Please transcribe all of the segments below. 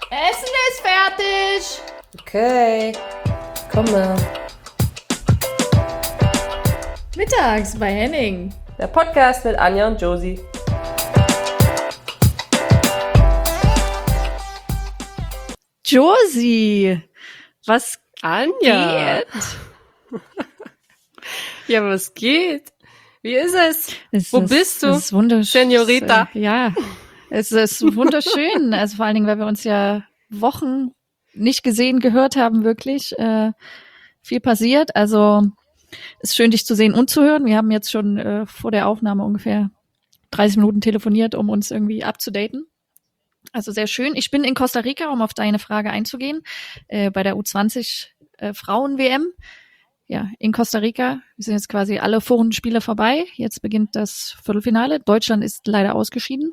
Essen ist fertig. Okay, komme. Mittags bei Henning. Der Podcast mit Anja und Josie. Josie, was Anja. geht? Ja, was geht? Wie ist es? Wo bist du? Es ist wunderschön. Senorita? Ja, es ist wunderschön. Also vor allen Dingen, weil wir uns ja Wochen nicht gesehen, gehört haben, wirklich. Viel passiert. Also es ist schön, dich zu sehen und zu hören. Wir haben jetzt schon vor der Aufnahme ungefähr 30 Minuten telefoniert, um uns irgendwie abzudaten. Also sehr schön. Ich bin in Costa Rica, um auf deine Frage einzugehen, bei der U20 Frauen-WM. Ja, in Costa Rica. Wir sind jetzt quasi alle Vorrundenspiele vorbei. Jetzt beginnt das Viertelfinale. Deutschland ist leider ausgeschieden.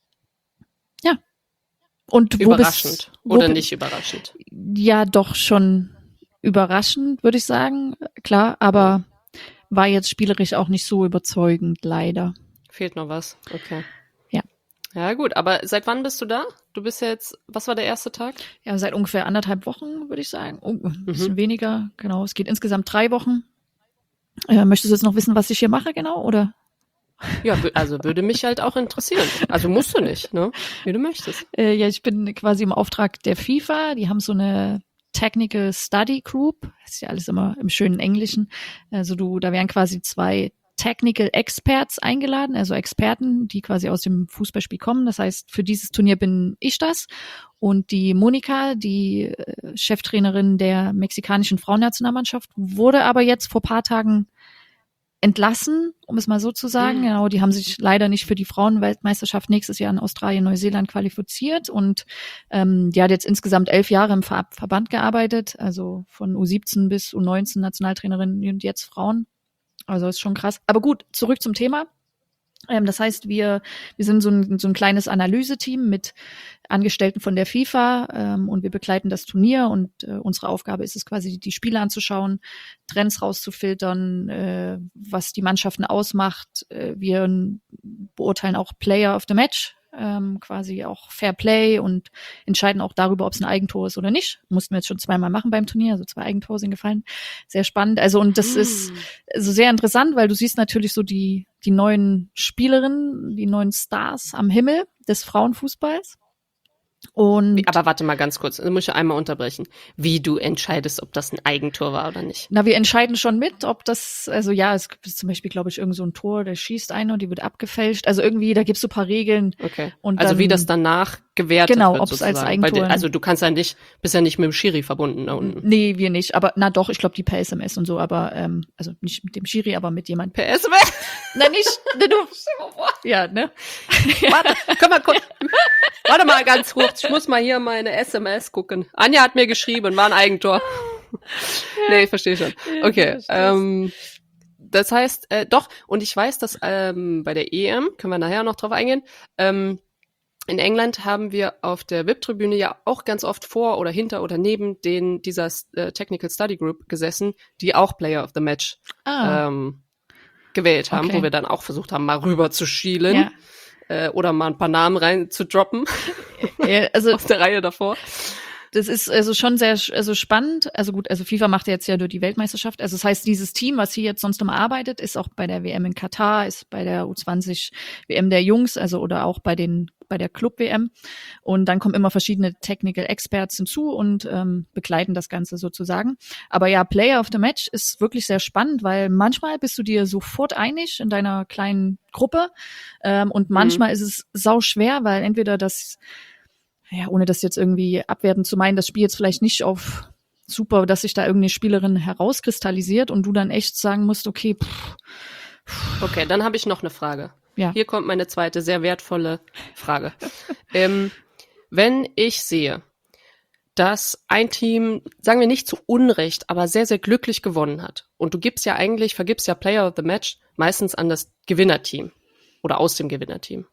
Ja. Und Überraschend oder nicht überraschend? Ja, doch schon überraschend, würde ich sagen. Klar, aber war jetzt spielerisch auch nicht so überzeugend, leider. Fehlt noch was? Okay. Ja. Ja, gut. Aber seit wann bist du da? Du bist ja jetzt, was war der erste Tag? Ja, seit ungefähr 1,5 Wochen, würde ich sagen. Ein bisschen weniger, genau. Es geht insgesamt 3 Wochen. Möchtest du jetzt noch wissen, was ich hier mache, genau, oder? Ja, also würde mich halt auch interessieren. Also musst du nicht, ne? Wie du möchtest. Ja, ich bin quasi im Auftrag der FIFA. Die haben so eine Technical Study Group. Das ist ja alles immer im schönen Englischen. Also da wären quasi 2 Technical Experts eingeladen, also Experten, die quasi aus dem Fußballspiel kommen. Das heißt, für dieses Turnier bin ich das. Und die Monika, die Cheftrainerin der mexikanischen Frauennationalmannschaft, wurde aber jetzt vor paar Tagen entlassen, um es mal so zu sagen. Genau, die haben sich leider nicht für die Frauenweltmeisterschaft nächstes Jahr in Australien, Neuseeland qualifiziert und die hat jetzt insgesamt 11 Jahre im Verband gearbeitet, also von U17 bis U19 Nationaltrainerin und jetzt Frauen. Also ist schon krass. Aber gut, zurück zum Thema. Das heißt, wir sind so ein kleines Analyseteam mit Angestellten von der FIFA und wir begleiten das Turnier und unsere Aufgabe ist es quasi, die Spiele anzuschauen, Trends rauszufiltern, was die Mannschaften ausmacht. Wir beurteilen auch Player of the Match, quasi auch Fair Play und entscheiden auch darüber, ob es ein Eigentor ist oder nicht. Mussten wir jetzt schon 2-mal machen beim Turnier, also 2 Eigentore sind gefallen. Sehr spannend. Also und das ist also sehr interessant, weil du siehst natürlich so die neuen Spielerinnen, die neuen Stars am Himmel des Frauenfußballs. Und Aber warte mal ganz kurz, muss ich einmal unterbrechen. Wie du entscheidest, ob das ein Eigentor war oder nicht? wir entscheiden schon mit, ob das, also ja, es gibt zum Beispiel, glaube ich, irgend so ein Tor, der schießt eine und die wird abgefälscht. Also irgendwie, da gibt's so ein paar Regeln. Okay. Und also dann, wie das danach gewertet genau, wird, ob es als sozusagen. Eigentor. Also du kannst ja nicht, bist ja nicht mit dem Schiri verbunden da unten. Nee, wir nicht. Aber na doch, ich glaube die per SMS und so, aber also nicht mit dem Schiri, aber mit jemandem. Per SMS? Nein, nicht. Du. Ja, ne? Warte, komm mal kurz. Warte mal ganz kurz. Ich muss mal hier meine SMS gucken. Anja hat mir geschrieben, war ein Eigentor. Nee, ich verstehe schon. Okay. Das heißt, doch, und ich weiß, dass bei der EM, können wir nachher noch drauf eingehen, in England haben wir auf der VIP-Tribüne ja auch ganz oft vor oder hinter oder neben dieser Technical Study Group gesessen, die auch Player of the Match gewählt haben, wo wir dann auch versucht haben, mal rüber zu schielen oder mal ein paar Namen rein zu droppen also aus der Reihe davor. Das ist also schon sehr spannend. Also gut, also FIFA macht jetzt ja durch die Weltmeisterschaft. Also das heißt, dieses Team, was hier jetzt sonst immer arbeitet, ist auch bei der WM in Katar, ist bei der U20 WM der Jungs, also oder auch bei der Club-WM. Und dann kommen immer verschiedene Technical Experts hinzu und begleiten das Ganze sozusagen. Aber ja, Player of the Match ist wirklich sehr spannend, weil manchmal bist du dir sofort einig in deiner kleinen Gruppe und manchmal ist es sau schwer, weil entweder ohne das jetzt irgendwie abwertend zu meinen, das Spiel jetzt vielleicht nicht auf super, dass sich da irgendeine Spielerin herauskristallisiert und du dann echt sagen musst, okay, Okay, dann habe ich noch eine Frage. Ja. Hier kommt meine zweite, sehr wertvolle Frage. Wenn ich sehe, dass ein Team, sagen wir nicht zu Unrecht, aber sehr, sehr glücklich gewonnen hat und du vergibst ja Player of the Match meistens an das Gewinnerteam oder aus dem Gewinnerteam.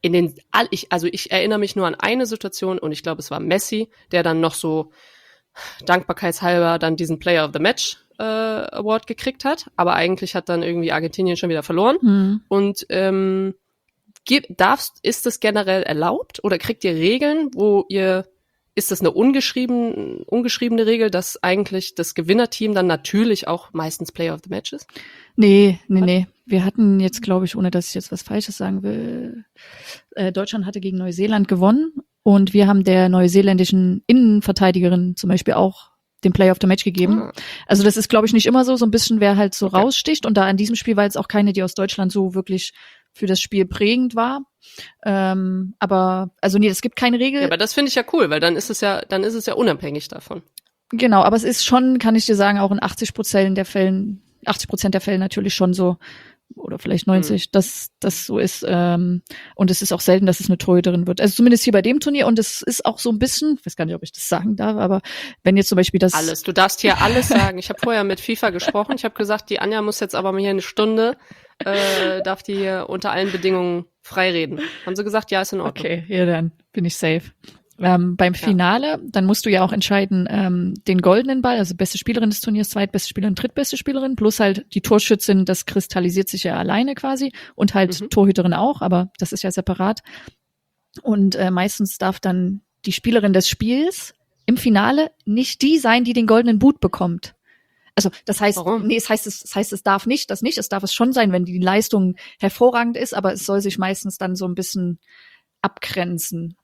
Ich erinnere mich nur an eine Situation und ich glaube, es war Messi, der dann noch so dankbarkeitshalber dann diesen Player of the Match Award gekriegt hat, aber eigentlich hat dann irgendwie Argentinien schon wieder verloren. Und ist das generell erlaubt oder kriegt ihr Regeln, wo ihr ist das eine ungeschriebene Regel, dass eigentlich das Gewinnerteam dann natürlich auch meistens Player of the Match ist? Nee. Wir hatten jetzt, glaube ich, ohne dass ich jetzt was Falsches sagen will, Deutschland hatte gegen Neuseeland gewonnen und wir haben der neuseeländischen Innenverteidigerin zum Beispiel auch den Player of the Match gegeben. Also das ist, glaube ich, nicht immer so ein bisschen, wer halt so raussticht. Und da in diesem Spiel war jetzt auch keine, die aus Deutschland so wirklich für das Spiel prägend war. Aber, also nee, es gibt keine Regel. Ja, aber das finde ich ja cool, weil dann ist es ja unabhängig davon. Genau, aber es ist schon, kann ich dir sagen, auch in 80% der Fälle natürlich schon so, oder vielleicht 90, dass das so ist. Und es ist auch selten, dass es eine Torhüterin wird. Also zumindest hier bei dem Turnier. Und es ist auch so ein bisschen, ich weiß gar nicht, ob ich das sagen darf, aber wenn jetzt zum Beispiel das... Alles, du darfst hier alles sagen. Ich habe vorher mit FIFA gesprochen. Ich habe gesagt, die Anja muss jetzt aber mal hier eine Stunde, darf die hier unter allen Bedingungen frei reden. Haben sie gesagt, ja, ist in Ordnung. Okay, ja, dann bin ich safe. Beim Finale, dann musst du ja auch entscheiden, den goldenen Ball, also beste Spielerin des Turniers, zweitbeste Spielerin, drittbeste Spielerin, plus halt die Torschützin, das kristallisiert sich ja alleine quasi und halt Torhüterin auch, aber das ist ja separat. Und meistens darf dann die Spielerin des Spiels im Finale nicht die sein, die den goldenen Boot bekommt. Also das heißt, Warum? nee, es heißt, es darf nicht, das nicht, es darf es schon sein, wenn die Leistung hervorragend ist, aber es soll sich meistens dann so ein bisschen abgrenzen.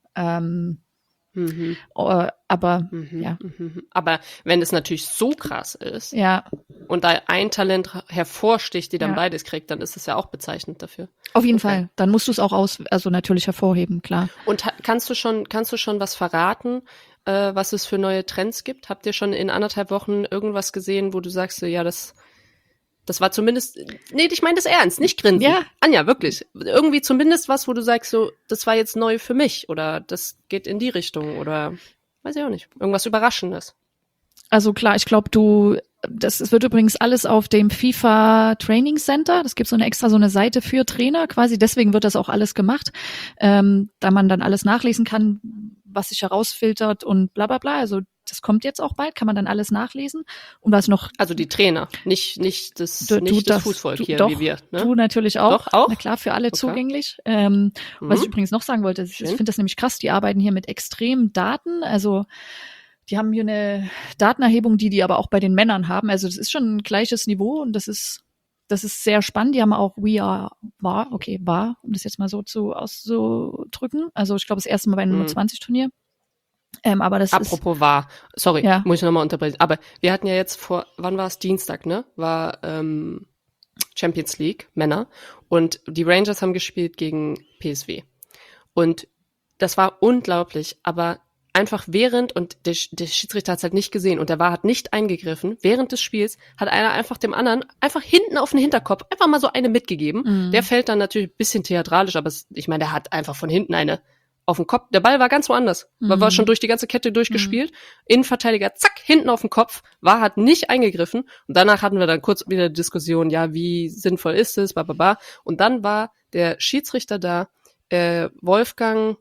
Aber ja. Aber wenn es natürlich so krass ist Ja, und da ein Talent hervorsticht, die dann beides kriegt, dann ist es ja auch bezeichnend dafür. auf jeden Fall. Dann musst du es auch also natürlich hervorheben, klar. Und kannst du schon was verraten, was es für neue Trends gibt? Habt ihr schon in 1,5 Wochen irgendwas gesehen, wo du sagst, so, ja, das war zumindest, nee, ich meine das ernst, nicht grinsen. Ja. Anja, wirklich. Irgendwie zumindest was, wo du sagst, so, das war jetzt neu für mich oder das geht in die Richtung oder weiß ich auch nicht. Irgendwas Überraschendes. Also klar, ich glaube, es wird übrigens alles auf dem FIFA Training Center. Das gibt so eine Seite für Trainer quasi. Deswegen wird das auch alles gemacht, da man dann alles nachlesen kann, was sich herausfiltert und bla bla bla. Also das kommt jetzt auch bald, kann man dann alles nachlesen. Und was noch... Also die Trainer, nicht das Fußvolk hier, doch, wie wir. Ne? Du natürlich auch. Doch, auch? Na klar, für alle zugänglich. Mhm. Was ich übrigens noch sagen wollte, ich finde das nämlich krass, die arbeiten hier mit extremen Daten. Also die haben hier eine Datenerhebung, die aber auch bei den Männern haben. Also das ist schon ein gleiches Niveau und das ist sehr spannend. Die haben auch VAR, um das jetzt mal so auszudrücken. Also ich glaube, das erste Mal bei einem 20-Turnier. Aber das Apropos war, sorry, Ja. muss ich nochmal unterbrechen. Aber wir hatten ja jetzt wann war es? Dienstag, ne? War Champions League, Männer. Und die Rangers haben gespielt gegen PSV. Und das war unglaublich, aber einfach und der Schiedsrichter hat es halt nicht gesehen und der VAR hat nicht eingegriffen. Während des Spiels hat einer einfach dem anderen einfach hinten auf den Hinterkopf einfach mal so eine mitgegeben. Der fällt dann natürlich ein bisschen theatralisch, aber ich meine, der hat einfach von hinten eine auf den Kopf. Der Ball war ganz woanders. War schon durch die ganze Kette durchgespielt. Innenverteidiger, zack, hinten auf den Kopf. VAR hat nicht eingegriffen. Und danach hatten wir dann kurz wieder Diskussion, ja, wie sinnvoll ist es, bla. Und dann war der Schiedsrichter da, Wolfgang,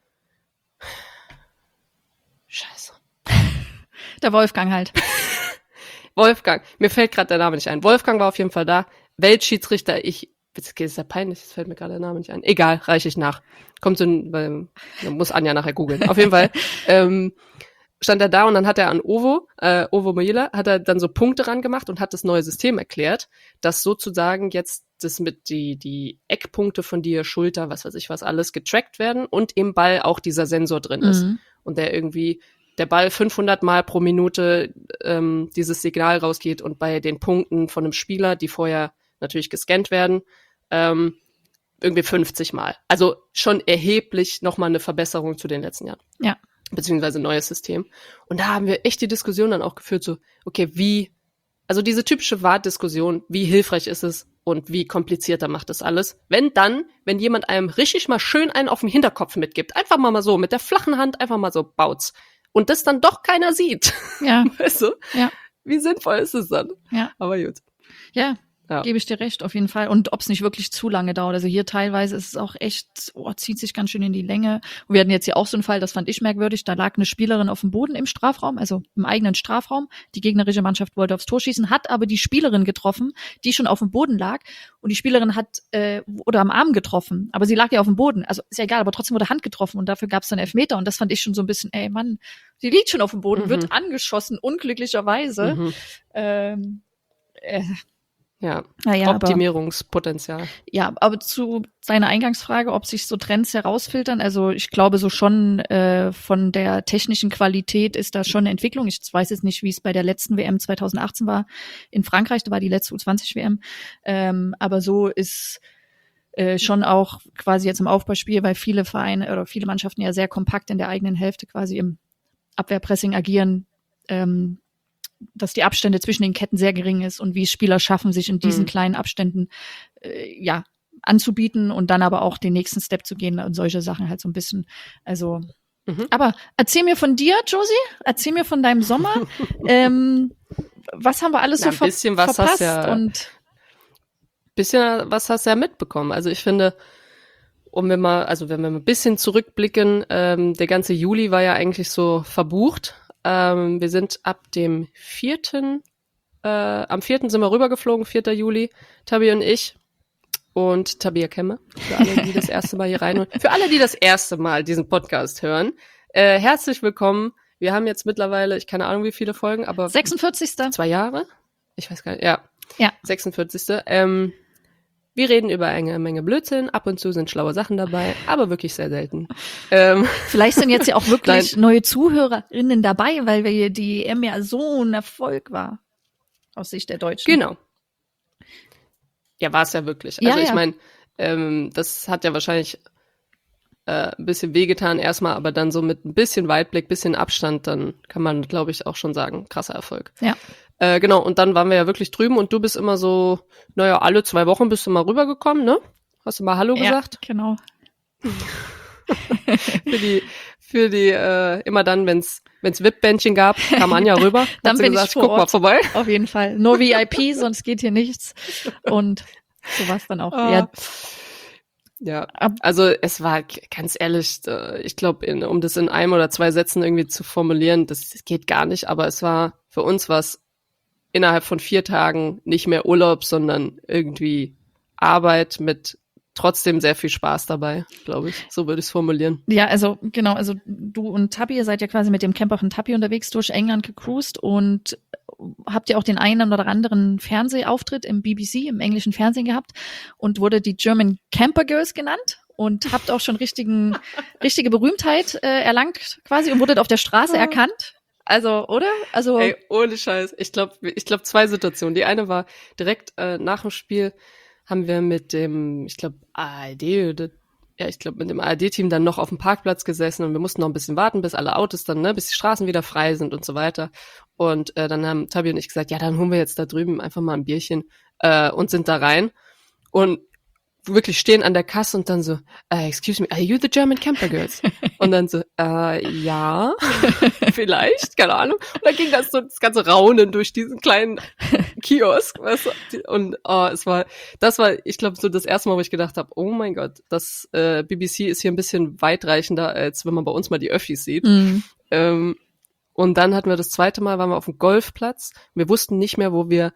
Scheiße. der Wolfgang halt. Wolfgang, mir fällt gerade der Name nicht ein. Wolfgang war auf jeden Fall da. Weltschiedsrichter, jetzt ist ja peinlich, jetzt fällt mir gerade der Name nicht ein. Egal, reiche ich nach. Kommt so dann muss Anja nachher googeln. Auf jeden Fall stand er da und dann hat er an Ovo Mojila, hat er dann so Punkte ran gemacht und hat das neue System erklärt, dass sozusagen jetzt das mit die Eckpunkte von dir, Schulter, was weiß ich was alles getrackt werden und im Ball auch dieser Sensor drin ist. Und der Ball 500 Mal pro Minute dieses Signal rausgeht und bei den Punkten von einem Spieler, die vorher natürlich gescannt werden, irgendwie 50 Mal. Also schon erheblich nochmal eine Verbesserung zu den letzten Jahren. Ja. Beziehungsweise ein neues System. Und da haben wir echt die Diskussion dann auch geführt, so, okay, also diese typische VAR-Diskussion, wie hilfreich ist es und wie komplizierter macht das alles, wenn jemand einem richtig mal schön einen auf den Hinterkopf mitgibt, einfach mal so, mit der flachen Hand einfach mal so baut's. Und das dann doch keiner sieht. Ja. Weißt du? Ja. Wie sinnvoll ist es dann? Ja. Aber gut. Ja. Ja. gebe ich dir recht, auf jeden Fall. Und ob es nicht wirklich zu lange dauert. Also hier teilweise ist es auch echt, zieht sich ganz schön in die Länge. Und wir hatten jetzt hier auch so einen Fall, das fand ich merkwürdig, da lag eine Spielerin auf dem Boden im Strafraum, also im eigenen Strafraum. Die gegnerische Mannschaft wollte aufs Tor schießen, hat aber die Spielerin getroffen, die schon auf dem Boden lag. Und die Spielerin wurde am Arm getroffen, aber sie lag ja auf dem Boden. Also ist ja egal, aber trotzdem wurde Hand getroffen und dafür gab es dann Elfmeter. Und das fand ich schon so ein bisschen, ey Mann, sie liegt schon auf dem Boden, wird angeschossen, unglücklicherweise. Ja, Naja, Optimierungspotenzial. aber zu seiner Eingangsfrage, ob sich so Trends herausfiltern, also ich glaube so schon von der technischen Qualität ist da schon eine Entwicklung. Ich weiß jetzt nicht, wie es bei der letzten WM 2018 war in Frankreich, da war die letzte U20-WM, aber so ist schon auch quasi jetzt im Aufbauspiel, weil viele Vereine oder viele Mannschaften ja sehr kompakt in der eigenen Hälfte quasi im Abwehrpressing agieren, dass die Abstände zwischen den Ketten sehr gering ist und wie es Spieler schaffen, sich in diesen kleinen Abständen anzubieten und dann aber auch den nächsten Step zu gehen und solche Sachen halt so ein bisschen. Also, aber erzähl mir von dir, Josie, erzähl mir von deinem Sommer. Was haben wir alles so verpasst? Bisschen was hast du ja mitbekommen. Also ich finde, wenn wir mal ein bisschen zurückblicken, der ganze Juli war ja eigentlich so verbucht. Wir sind ab dem 4. Am 4. sind wir rübergeflogen, 4. Juli, Tabi und ich und Tabia Kemme, für alle, die das erste Mal hier reinhören. Für alle, die das erste Mal diesen Podcast hören, herzlich willkommen. Wir haben jetzt mittlerweile, ich keine Ahnung wie viele Folgen, aber 46. 2 Jahre? Ich weiß gar nicht, ja. 46. Wir reden über eine Menge Blödsinn, ab und zu sind schlaue Sachen dabei, aber wirklich sehr selten. Vielleicht sind jetzt ja auch wirklich neue ZuhörerInnen dabei, weil die EM ja so ein Erfolg war, aus Sicht der Deutschen. Genau. Ja, war es ja wirklich. Also ich meine, das hat ja wahrscheinlich ein bisschen wehgetan erstmal, aber dann so mit ein bisschen Weitblick, bisschen Abstand, dann kann man, glaube ich, auch schon sagen, krasser Erfolg. Ja. Genau, und dann waren wir ja wirklich drüben und du bist immer so, alle 2 Wochen bist du mal rübergekommen, ne? Hast du mal Hallo gesagt? Ja, genau. für die immer dann, wenn's VIP-Bändchen gab, kam Anja rüber. Dann bin gesagt, ich vor guck Ort. mal vorbei. Auf jeden Fall. Nur VIP, sonst geht hier nichts. Und so war es dann auch. Ja, also es war, ganz ehrlich, ich glaube, um das in 1 oder 2 Sätzen irgendwie zu formulieren, das geht gar nicht, aber für uns war es innerhalb von 4 Tagen nicht mehr Urlaub, sondern irgendwie Arbeit mit trotzdem sehr viel Spaß dabei, glaube ich. So würde ich es formulieren. Ja, also genau, also du und Tabi, ihr seid ja quasi mit dem Camper von Tabi unterwegs durch England gecruised und habt ihr auch den einen oder anderen Fernsehauftritt im BBC, im englischen Fernsehen gehabt und wurde die German Camper Girls genannt und habt auch schon richtige Berühmtheit erlangt quasi und wurdet auf der Straße erkannt. Also, oder? Also ey, ohne Scheiß. Ich glaube 2 Situationen. Die eine war direkt nach dem Spiel haben wir mit dem, ich glaube mit dem ARD-Team dann noch auf dem Parkplatz gesessen und wir mussten noch ein bisschen warten, bis alle Autos dann, bis die Straßen wieder frei sind und so weiter. Und dann haben Tabi und ich gesagt, ja, dann holen wir jetzt da drüben einfach mal ein Bierchen und sind da rein und wirklich stehen an der Kasse und dann so, excuse me, are you the German Camper Girls? Und dann so, ja, vielleicht, keine Ahnung. Und dann ging das ganze Raunen durch diesen kleinen Kiosk, weißt du? Und das war, ich glaube, so das erste Mal, wo ich gedacht habe, oh mein Gott, das BBC ist hier ein bisschen weitreichender, als wenn man bei uns mal die Öffis sieht. Mhm. Und dann hatten wir das zweite Mal, waren wir auf dem Golfplatz. Wir wussten nicht mehr, wo wir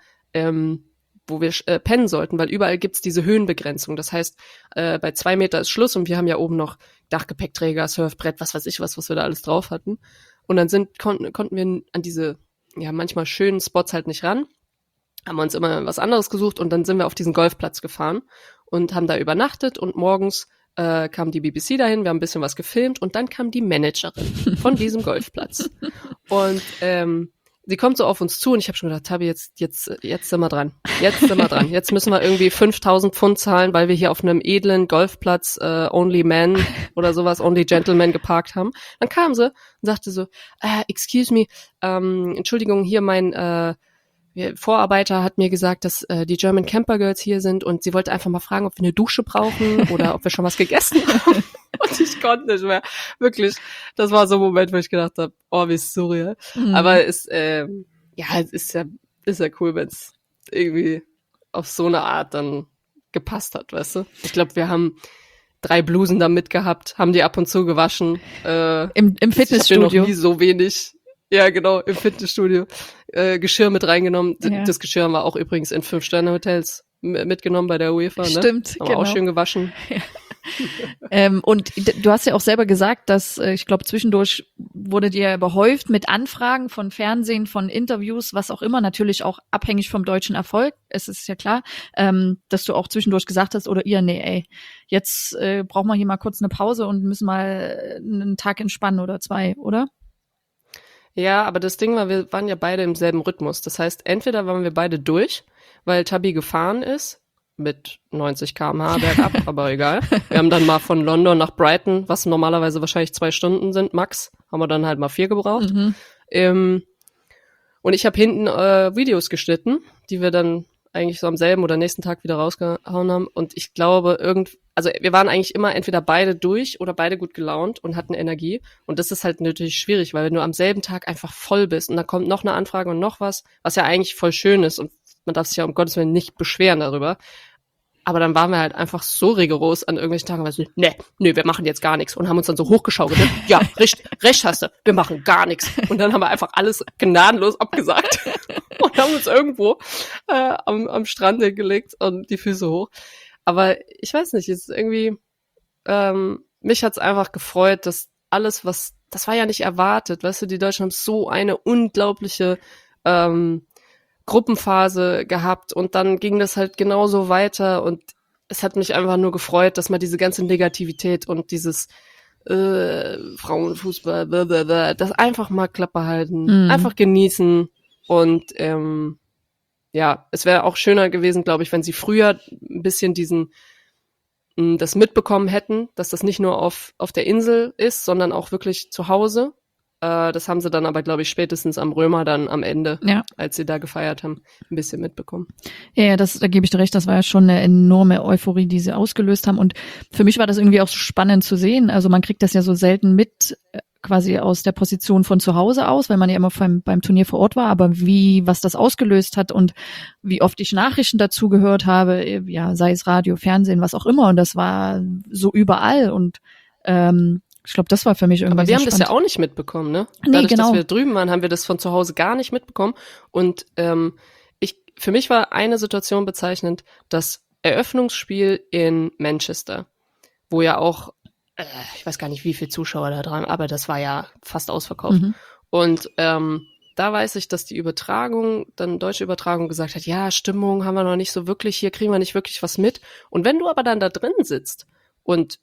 pennen sollten, weil überall gibt's diese Höhenbegrenzung. Das heißt, bei 2 Meter ist Schluss und wir haben ja oben noch Dachgepäckträger, Surfbrett, was weiß ich was wir da alles drauf hatten. Und dann konnten wir an diese, ja, manchmal schönen Spots halt nicht ran. Haben wir uns immer was anderes gesucht und dann sind wir auf diesen Golfplatz gefahren und haben da übernachtet und morgens kam die BBC dahin, wir haben ein bisschen was gefilmt und dann kam die Managerin von diesem Golfplatz. Und sie kommt so auf uns zu und ich habe schon gedacht, Tabi, jetzt sind wir dran. Jetzt sind wir dran. Jetzt müssen wir irgendwie 5.000 Pfund zahlen, weil wir hier auf einem edlen Golfplatz Only Men oder sowas, Only Gentlemen geparkt haben. Dann kam sie und sagte so, excuse me, Entschuldigung, hier mein Vorarbeiter hat mir gesagt, dass die German Camper Girls hier sind und sie wollte einfach mal fragen, ob wir eine Dusche brauchen oder ob wir schon was gegessen haben. Und ich konnte nicht mehr. Wirklich, das war so ein Moment, wo ich gedacht habe, oh, wie surreal. Aber es ist ja cool, wenn es irgendwie auf so eine Art dann gepasst hat, weißt du? Ich glaube, wir haben 3 Blusen da mitgehabt, haben die ab und zu gewaschen. Im Fitnessstudio. Ich bin noch nie so wenig, ja genau, im Fitnessstudio, Geschirr mit reingenommen. Ja. Das Geschirr haben wir auch übrigens in 5-Sterne-Hotels mitgenommen bei der UEFA, ne? Stimmt, haben wir genau. auch schön gewaschen. Und du hast ja auch selber gesagt, dass ich glaube, zwischendurch wurde dir behäuft mit Anfragen von Fernsehen, von Interviews, was auch immer, natürlich auch abhängig vom deutschen Erfolg. Es ist ja klar, dass du auch zwischendurch gesagt hast, oder ihr, nee, ey, jetzt brauchen wir hier mal kurz eine Pause und müssen mal einen Tag entspannen oder 2, oder? Ja, aber das Ding war, wir waren ja beide im selben Rhythmus. Das heißt, entweder waren wir beide durch, weil Tabi gefahren ist, mit 90 km/h bergab, aber egal. Wir haben dann mal von London nach Brighton, was normalerweise wahrscheinlich 2 Stunden sind, max, haben wir dann halt mal 4 gebraucht. Und ich habe hinten Videos geschnitten, die wir dann eigentlich so am selben oder nächsten Tag wieder rausgehauen haben. Und ich glaube, also wir waren eigentlich immer entweder beide durch oder beide gut gelaunt und hatten Energie. Und das ist halt natürlich schwierig, weil wenn du am selben Tag einfach voll bist und dann kommt noch eine Anfrage und noch was ja eigentlich voll schön ist und man darf sich ja um Gottes Willen nicht beschweren darüber. Aber dann waren wir halt einfach so rigoros an irgendwelchen Tagen, weil so, nee, wir machen jetzt gar nichts. Und haben uns dann so hochgeschaukelt. Ne? Ja, recht hast du, wir machen gar nichts. Und dann haben wir einfach alles gnadenlos abgesagt. Und haben uns irgendwo am Strand hingelegt und die Füße hoch. Aber ich weiß nicht, es ist irgendwie, mich hat's einfach gefreut, dass alles, das war ja nicht erwartet, weißt du, die Deutschen haben so eine unglaubliche Gruppenphase gehabt und dann ging das halt genauso weiter und es hat mich einfach nur gefreut, dass man diese ganze Negativität und dieses Frauenfußball, das einfach mal Klappe halten, einfach genießen und ja, es wäre auch schöner gewesen, glaube ich, wenn sie früher ein bisschen das mitbekommen hätten, dass das nicht nur auf der Insel ist, sondern auch wirklich zu Hause. Das haben sie dann aber, glaube ich, spätestens am Römer dann am Ende, als sie da gefeiert haben, ein bisschen mitbekommen. Ja, da gebe ich dir recht, das war ja schon eine enorme Euphorie, die sie ausgelöst haben. Und für mich war das irgendwie auch so spannend zu sehen. Also man kriegt das ja so selten mit, quasi aus der Position von zu Hause aus, weil man ja immer beim Turnier vor Ort war, aber was das ausgelöst hat und wie oft ich Nachrichten dazu gehört habe, ja, sei es Radio, Fernsehen, was auch immer. Und das war so überall und ich glaube, das war für mich irgendwie. Aber wir so haben das ja auch nicht mitbekommen, ne? Nee, Dadurch, genau. dass wir drüben waren, haben wir das von zu Hause gar nicht mitbekommen. Und für mich war eine Situation bezeichnend, das Eröffnungsspiel in Manchester, wo ja auch, ich weiß gar nicht, wie viele Zuschauer da dran, aber das war ja fast ausverkauft. Und da weiß ich, dass die deutsche Übertragung gesagt hat, ja, Stimmung haben wir noch nicht so wirklich, hier kriegen wir nicht wirklich was mit. Und wenn du aber dann da drin sitzt und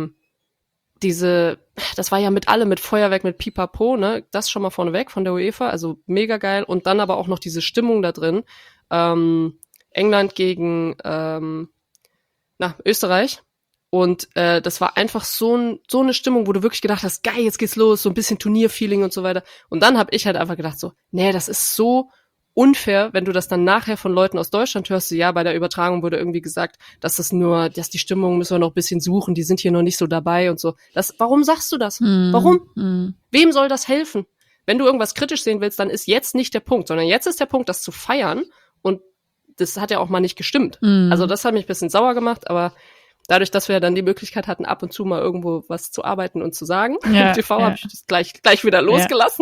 das war ja mit Feuerwerk, mit Pipapo, ne, das schon mal vorneweg von der UEFA, also mega geil. Und dann aber auch noch diese Stimmung da drin. England gegen Österreich. Und das war einfach so eine Stimmung, wo du wirklich gedacht hast, geil, jetzt geht's los, so ein bisschen Turnierfeeling und so weiter. Und dann habe ich halt einfach gedacht so, nee, das ist so unfair, wenn du das dann nachher von Leuten aus Deutschland hörst, ja, bei der Übertragung wurde irgendwie gesagt, dass die Stimmung müssen wir noch ein bisschen suchen, die sind hier noch nicht so dabei und so. Warum sagst du das? Warum? Wem soll das helfen? Wenn du irgendwas kritisch sehen willst, dann ist jetzt nicht der Punkt, sondern jetzt ist der Punkt, das zu feiern und das hat ja auch mal nicht gestimmt. Also das hat mich ein bisschen sauer gemacht, aber dadurch, dass wir ja dann die Möglichkeit hatten, ab und zu mal irgendwo was zu arbeiten und zu sagen, im TV habe ich das gleich wieder losgelassen.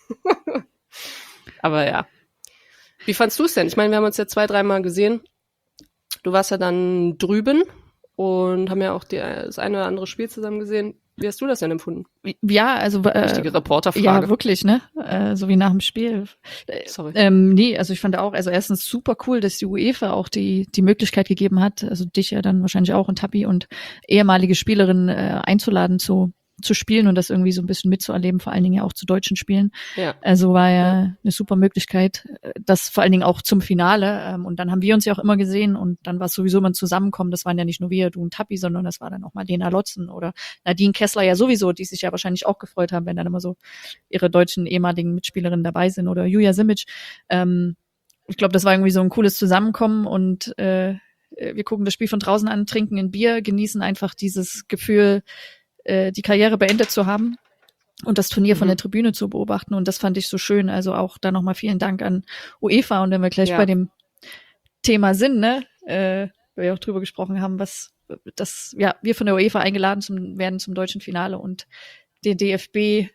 Aber ja. Wie fandst du es denn? Ich meine, wir haben uns ja 2-3 Mal gesehen. Du warst ja dann drüben und haben ja auch das eine oder andere Spiel zusammen gesehen. Wie hast du das denn empfunden? Ja, also richtige Reporterfrage. Ja, wirklich, ne? So wie nach dem Spiel. Sorry. Nee, also ich fand auch, also erstens super cool, dass die UEFA auch die Möglichkeit gegeben hat, also dich ja dann wahrscheinlich auch und Tappi und ehemalige Spielerinnen einzuladen zu spielen und das irgendwie so ein bisschen mitzuerleben, vor allen Dingen ja auch zu deutschen Spielen. Ja. Also war ja eine super Möglichkeit, das vor allen Dingen auch zum Finale. Und dann haben wir uns ja auch immer gesehen und dann war es sowieso immer ein Zusammenkommen. Das waren ja nicht nur wir, du und Tappi, sondern das war dann auch mal Lena Lotzen oder Nadine Kessler ja sowieso, die sich ja wahrscheinlich auch gefreut haben, wenn dann immer so ihre deutschen ehemaligen Mitspielerinnen dabei sind oder Julia Simic. Ich glaube, das war irgendwie so ein cooles Zusammenkommen und wir gucken das Spiel von draußen an, trinken ein Bier, genießen einfach dieses Gefühl, die Karriere beendet zu haben und das Turnier von der Tribüne zu beobachten. Und das fand ich so schön. Also auch da nochmal vielen Dank an UEFA. Und wenn wir gleich bei dem Thema sind, ne? Wir auch drüber gesprochen haben, wir von der UEFA eingeladen werden zum deutschen Finale und der DFB,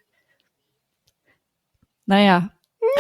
naja.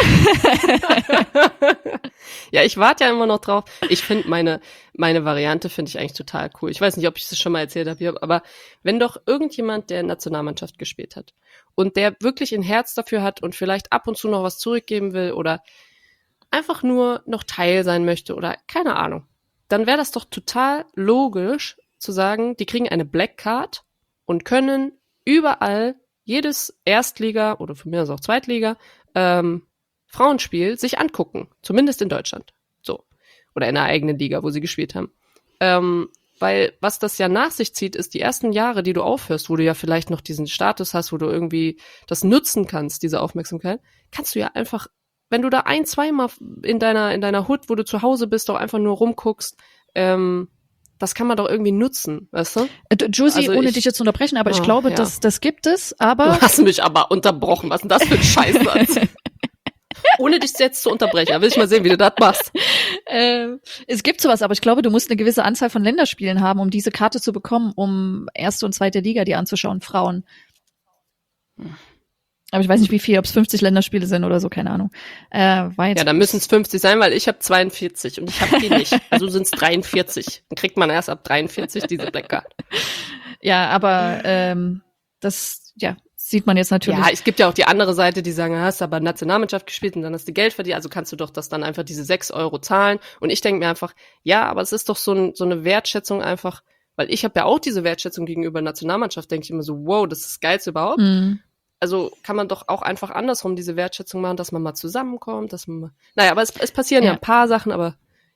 Ja, ich warte ja immer noch drauf. Ich finde meine Variante finde ich eigentlich total cool. Ich weiß nicht, ob ich das schon mal erzählt habe hier, aber wenn doch irgendjemand, der Nationalmannschaft gespielt hat und der wirklich ein Herz dafür hat und vielleicht ab und zu noch was zurückgeben will oder einfach nur noch Teil sein möchte oder keine Ahnung, dann wäre das doch total logisch zu sagen, die kriegen eine Black Card und können überall jedes Erstliga oder von mir aus auch Zweitliga Frauenspiel sich angucken. Zumindest in Deutschland. So. Oder in der eigenen Liga, wo sie gespielt haben. Weil was das ja nach sich zieht, ist die ersten Jahre, die du aufhörst, wo du ja vielleicht noch diesen Status hast, wo du irgendwie das nutzen kannst, diese Aufmerksamkeit, kannst du ja einfach, wenn du da zweimal in deiner Hood, wo du zu Hause bist, doch einfach nur rumguckst, das kann man doch irgendwie nutzen, weißt du? Josie, Also ohne dich jetzt zu unterbrechen, aber ich glaube, ja. das gibt es, aber... Du hast mich aber unterbrochen. Was ist denn das für ein Scheißsatz? Ohne dich jetzt zu unterbrechen. Da will ich mal sehen, wie du das machst. Es gibt sowas, aber ich glaube, du musst eine gewisse Anzahl von Länderspielen haben, um diese Karte zu bekommen, um erste und zweite Liga dir anzuschauen, Frauen. Aber ich weiß nicht, wie viel, ob es 50 Länderspiele sind oder so, keine Ahnung. Ja, dann müssen es 50 sein, weil ich habe 42 und ich habe die nicht. Also sind es 43. Dann kriegt man erst ab 43 diese Black Card. Ja, aber das sieht man jetzt natürlich. Ja, es gibt ja auch die andere Seite, die sagen, hast aber Nationalmannschaft gespielt und dann hast du Geld verdient, also kannst du doch das dann einfach diese 6 Euro zahlen. Und ich denke mir einfach, ja, aber es ist doch so eine Wertschätzung einfach, weil ich habe ja auch diese Wertschätzung gegenüber Nationalmannschaft, denke ich immer so, wow, das ist das Geilste überhaupt. Mhm. Also kann man doch auch einfach andersrum diese Wertschätzung machen, dass man mal zusammenkommt, dass man mal, naja, aber es passieren ja ein paar Sachen, aber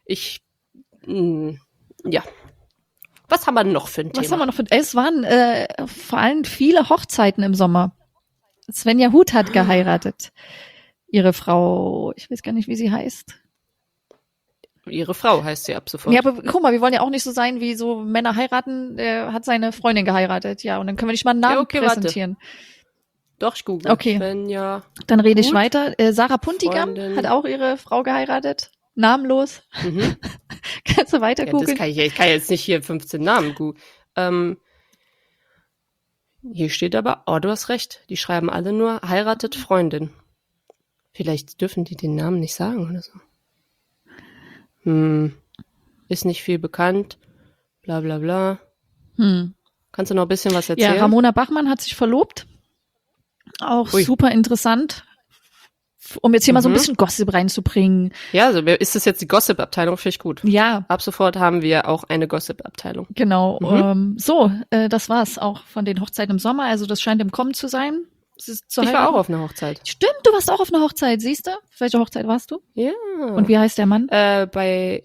ja. Was haben wir noch für ein Thema? Was haben wir noch für Es waren vor allem viele Hochzeiten im Sommer. Svenja Huth hat geheiratet. Ihre Frau, ich weiß gar nicht, wie sie heißt. Ihre Frau heißt sie ab sofort. Ja, aber guck mal, wir wollen ja auch nicht so sein, wie so Männer heiraten. Er hat seine Freundin geheiratet, ja. Und dann können wir nicht mal einen Namen präsentieren. Warte. Doch, ich google. Okay. Svenja Dann rede ich Huth, weiter. Sarah Puntigam Freundin. hat auch ihre Frau geheiratet. Namenlos. Mhm. Kannst du weiter Ja, googeln? ich kann jetzt nicht hier 15 Namen googeln. Hier steht aber, du hast recht, die schreiben alle nur heiratet Freundin. Vielleicht dürfen die den Namen nicht sagen oder so. Ist nicht viel bekannt, bla bla bla. Kannst du noch ein bisschen was erzählen? Ja, Ramona Bachmann hat sich verlobt. Auch super interessant. Um jetzt hier mal so ein bisschen Gossip reinzubringen. Ja, also ist das jetzt die Gossip-Abteilung? Finde ich gut. Ja. Ab sofort haben wir auch eine Gossip-Abteilung. Genau. Das war's auch von den Hochzeiten im Sommer. Also das scheint im Kommen zu sein. Ich war auch auf einer Hochzeit. Stimmt, du warst auch auf einer Hochzeit, siehst du? Auf welcher Hochzeit warst du? Ja. Und wie heißt der Mann? Bei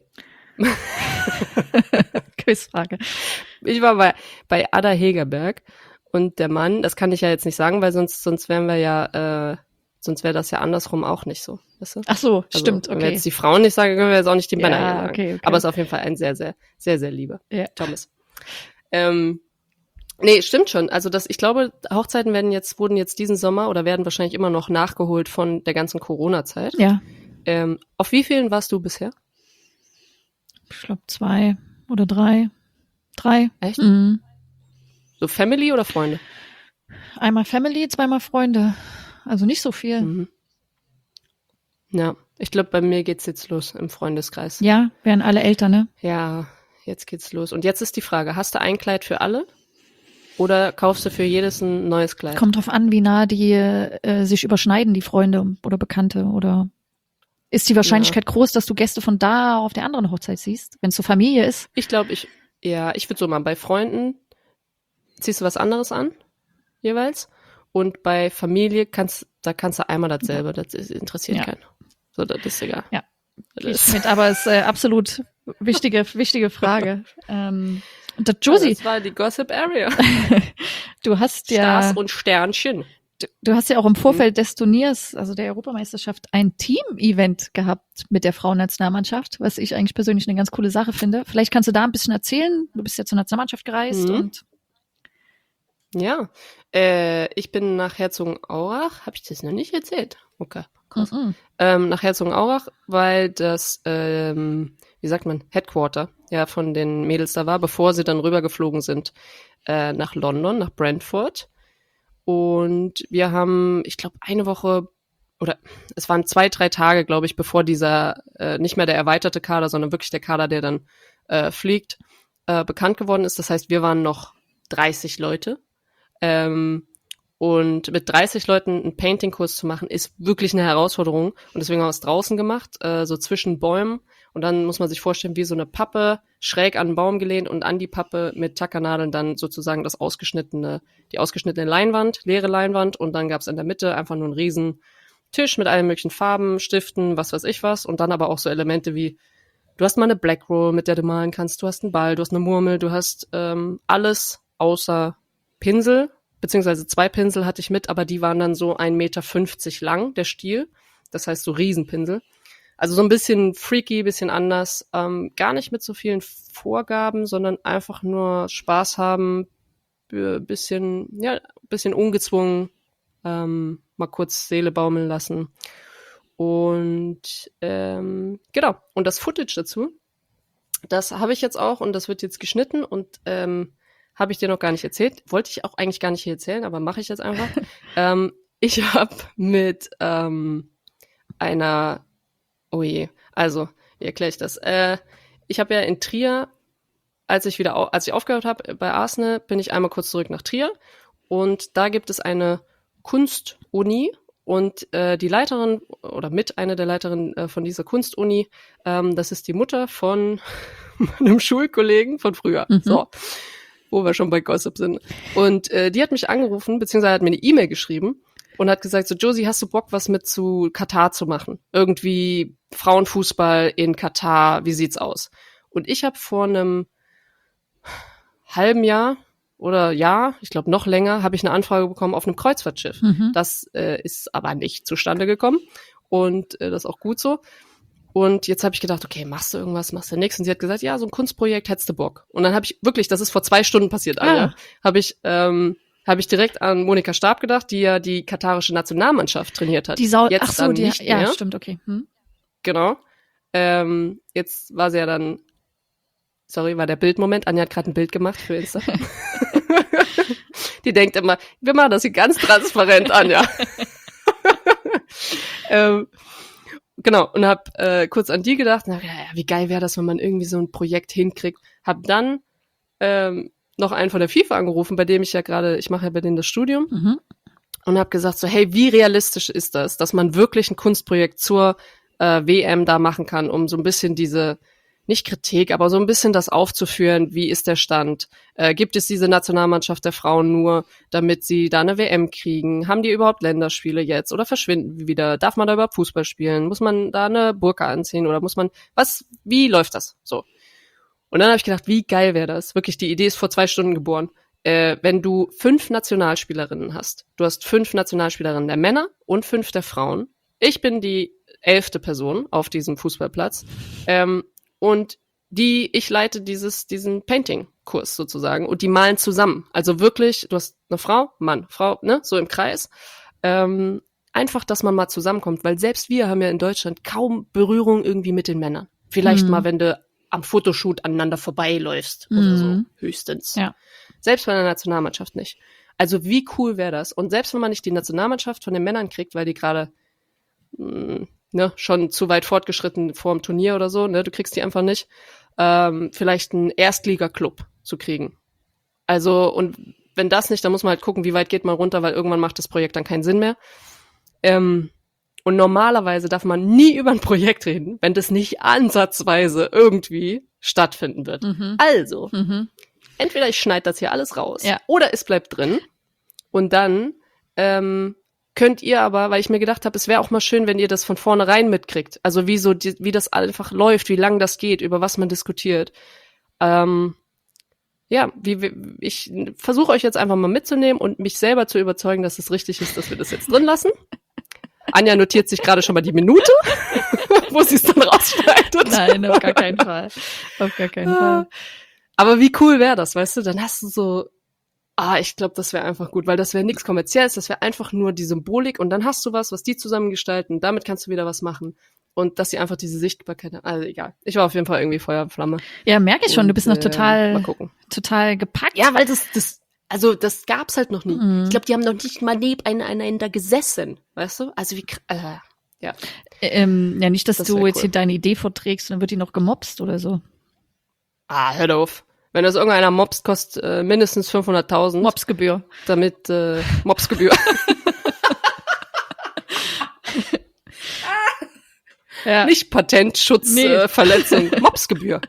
Quizfrage. Ich war bei Ada Hegerberg und der Mann, das kann ich ja jetzt nicht sagen, weil sonst wären wir ja, sonst wäre das ja andersrum auch nicht so. Weißt du? Ach so, also, stimmt, okay. Wenn wir jetzt die Frauen nicht sagen, können wir jetzt auch nicht die Männer hier sagen. Okay. Aber es ist auf jeden Fall ein sehr, sehr, sehr, sehr lieber Thomas. Nee, stimmt schon. Also ich glaube, Hochzeiten wurden jetzt diesen Sommer oder werden wahrscheinlich immer noch nachgeholt von der ganzen Corona-Zeit. Ja. Auf wie vielen warst du bisher? Ich glaube 2 oder 3. 3. Echt? Mhm. So Family oder Freunde? Einmal Family, zweimal Freunde. Also nicht so viel. Mhm. Ja, ich glaube, bei mir geht's jetzt los im Freundeskreis. Ja, wären alle Eltern, ne? Ja, jetzt geht's los. Und jetzt ist die Frage, hast du ein Kleid für alle? Oder kaufst du für jedes ein neues Kleid? Kommt drauf an, wie nah die sich überschneiden, die Freunde oder Bekannte. Oder ist die Wahrscheinlichkeit groß, dass du Gäste von da auf der anderen Hochzeit siehst, wenn es so Familie ist? Ich glaube, ich würde so mal, bei Freunden ziehst du was anderes an, jeweils. Und bei Familie kannst du einmal dasselbe, das interessiert keinen. So, das ist egal. Ja, mit, aber es ist absolut wichtige Frage. Josie, das war die Gossip Area. Du hast Stars und Sternchen. Du hast ja auch im Vorfeld des Turniers, also der Europameisterschaft, ein Team-Event gehabt mit der Frauennationalmannschaft, was ich eigentlich persönlich eine ganz coole Sache finde. Vielleicht kannst du da ein bisschen erzählen. Du bist ja zur Nationalmannschaft gereist und Ja, ich bin nach Herzogenaurach. Habe ich das noch nicht erzählt? Okay, krass. Mhm. Nach Herzogenaurach, weil das, wie sagt man, Headquarter ja von den Mädels da war, bevor sie dann rübergeflogen sind nach London, nach Brentford. Und wir haben, ich glaube, eine Woche oder es waren 2-3 Tage, glaube ich, bevor dieser nicht mehr der erweiterte Kader, sondern wirklich der Kader, der dann fliegt, bekannt geworden ist. Das heißt, wir waren noch 30 Leute. Und mit 30 Leuten einen Painting-Kurs zu machen, ist wirklich eine Herausforderung. Und deswegen haben wir es draußen gemacht, so zwischen Bäumen. Und dann muss man sich vorstellen, wie so eine Pappe schräg an den Baum gelehnt und an die Pappe mit Tackernadeln dann sozusagen die ausgeschnittene Leinwand, leere Leinwand. Und dann gab es in der Mitte einfach nur einen riesen Tisch mit allen möglichen Farben, Stiften, was weiß ich was. Und dann aber auch so Elemente wie, du hast mal eine Black Roll, mit der du malen kannst. Du hast einen Ball, du hast eine Murmel, du hast alles außer Pinsel, beziehungsweise 2 Pinsel hatte ich mit, aber die waren dann so 1,50 Meter lang, der Stiel. Das heißt so Riesenpinsel. Also so ein bisschen freaky, bisschen anders. Gar nicht mit so vielen Vorgaben, sondern einfach nur Spaß haben, bisschen ungezwungen, mal kurz Seele baumeln lassen. Und genau. Und das Footage dazu, das habe ich jetzt auch und das wird jetzt geschnitten und habe ich dir noch gar nicht erzählt. Wollte ich auch eigentlich gar nicht hier erzählen, aber mache ich jetzt einfach. Ich habe mit einer, oh je, also, wie erkläre ich das? Ich habe ja in Trier, als ich aufgehört habe bei Arsenal, bin ich einmal kurz zurück nach Trier und da gibt es eine Kunstuni und die Leiterin oder mit einer der Leiterinnen von dieser Kunstuni, das ist die Mutter von meinem Schulkollegen von früher. Mhm. So. Wo wir schon bei Gossip sind. Und die hat mich angerufen, beziehungsweise hat mir eine E-Mail geschrieben und hat gesagt, so, Josie, hast du Bock, was mit zu Katar zu machen? Irgendwie Frauenfußball in Katar, wie sieht's aus? Und ich habe vor einem halben Jahr oder Jahr, ich glaube noch länger, habe ich eine Anfrage bekommen auf einem Kreuzfahrtschiff. Mhm. Das ist aber nicht zustande gekommen und das ist auch gut so. Und jetzt habe ich gedacht, okay, machst du irgendwas, machst du nichts? Und sie hat gesagt, ja, so ein Kunstprojekt, hättest du Bock. Und dann habe ich wirklich, das ist vor 2 Stunden passiert, Anja, habe ich direkt an Monika Stab gedacht, die ja die katarische Nationalmannschaft trainiert hat. Jetzt ach so, dann nicht mehr. Ja, stimmt, okay. Genau. Jetzt war sie ja dann, sorry, war der Bildmoment. Anja hat gerade ein Bild gemacht für Insta. Die denkt immer, wir machen das hier ganz transparent, Anja. Genau, und hab kurz an die gedacht, na, ja, wie geil wäre das, wenn man irgendwie so ein Projekt hinkriegt. Hab dann noch einen von der FIFA angerufen, bei dem ich mache ja bei denen das Studium, und hab gesagt so, hey, wie realistisch ist das, dass man wirklich ein Kunstprojekt zur WM da machen kann, um so ein bisschen diese, nicht Kritik, aber so ein bisschen das aufzuführen, wie ist der Stand? Gibt es diese Nationalmannschaft der Frauen nur, damit sie da eine WM kriegen? Haben die überhaupt Länderspiele jetzt oder verschwinden die wieder? Darf man da überhaupt Fußball spielen? Muss man da eine Burka anziehen oder wie läuft das? So. Und dann habe ich gedacht, wie geil wäre das? Wirklich, die Idee ist vor 2 Stunden geboren. Wenn du 5 Nationalspielerinnen hast, du hast 5 Nationalspielerinnen der Männer und 5 der Frauen. Ich bin die 11. Person auf diesem Fußballplatz. Und ich leite diesen Painting-Kurs sozusagen und die malen zusammen. Also wirklich, du hast eine Frau, Mann, Frau, ne, so im Kreis. Einfach, dass man mal zusammenkommt, weil selbst wir haben ja in Deutschland kaum Berührung irgendwie mit den Männern. Vielleicht mal, wenn du am Fotoshoot aneinander vorbeiläufst oder so, höchstens. Ja. Selbst bei der Nationalmannschaft nicht. Also wie cool wäre das? Und selbst wenn man nicht die Nationalmannschaft von den Männern kriegt, weil die gerade schon zu weit fortgeschritten vor dem Turnier oder so, ne, du kriegst die einfach nicht, vielleicht einen Erstliga-Club zu kriegen. Also, und wenn das nicht, dann muss man halt gucken, wie weit geht man runter, weil irgendwann macht das Projekt dann keinen Sinn mehr. Und normalerweise darf man nie über ein Projekt reden, wenn das nicht ansatzweise irgendwie stattfinden wird. Also, entweder ich schneide das hier alles raus, oder es bleibt drin und dann könnt ihr aber, weil ich mir gedacht habe, es wäre auch mal schön, wenn ihr das von vornherein mitkriegt. Also wie das einfach läuft, wie lang das geht, über was man diskutiert. Ich versuche euch jetzt einfach mal mitzunehmen und mich selber zu überzeugen, dass es richtig ist, dass wir das jetzt drin lassen. Anja notiert sich gerade schon mal die Minute, wo sie es dann rausschneidet. Nein, auf gar keinen Fall. Auf gar keinen Fall. Aber wie cool wäre das, weißt du? Dann hast du so Ich glaube, das wäre einfach gut, weil das wäre nichts Kommerzielles, das wäre einfach nur die Symbolik und dann hast du was die zusammengestalten, damit kannst du wieder was machen. Und dass sie einfach diese Sichtbarkeit haben. Also egal. Ich war auf jeden Fall irgendwie Feuer und Flamme. Ja, merke ich schon, du bist noch mal gucken. total gepackt. Ja, weil das gab's halt noch nie. Ich glaube, die haben noch nicht mal nebeneinander gesessen, weißt du? Also ja. Ja, nicht, dass Das du wär jetzt cool. hier deine Idee vorträgst und dann wird die noch gemobst oder so. Hör auf. Wenn das irgendeiner mobst, kostet mindestens 500.000. Mobsgebühr. Damit Mobsgebühr. Ja. Nicht Patentschutzverletzung, Mobsgebühr.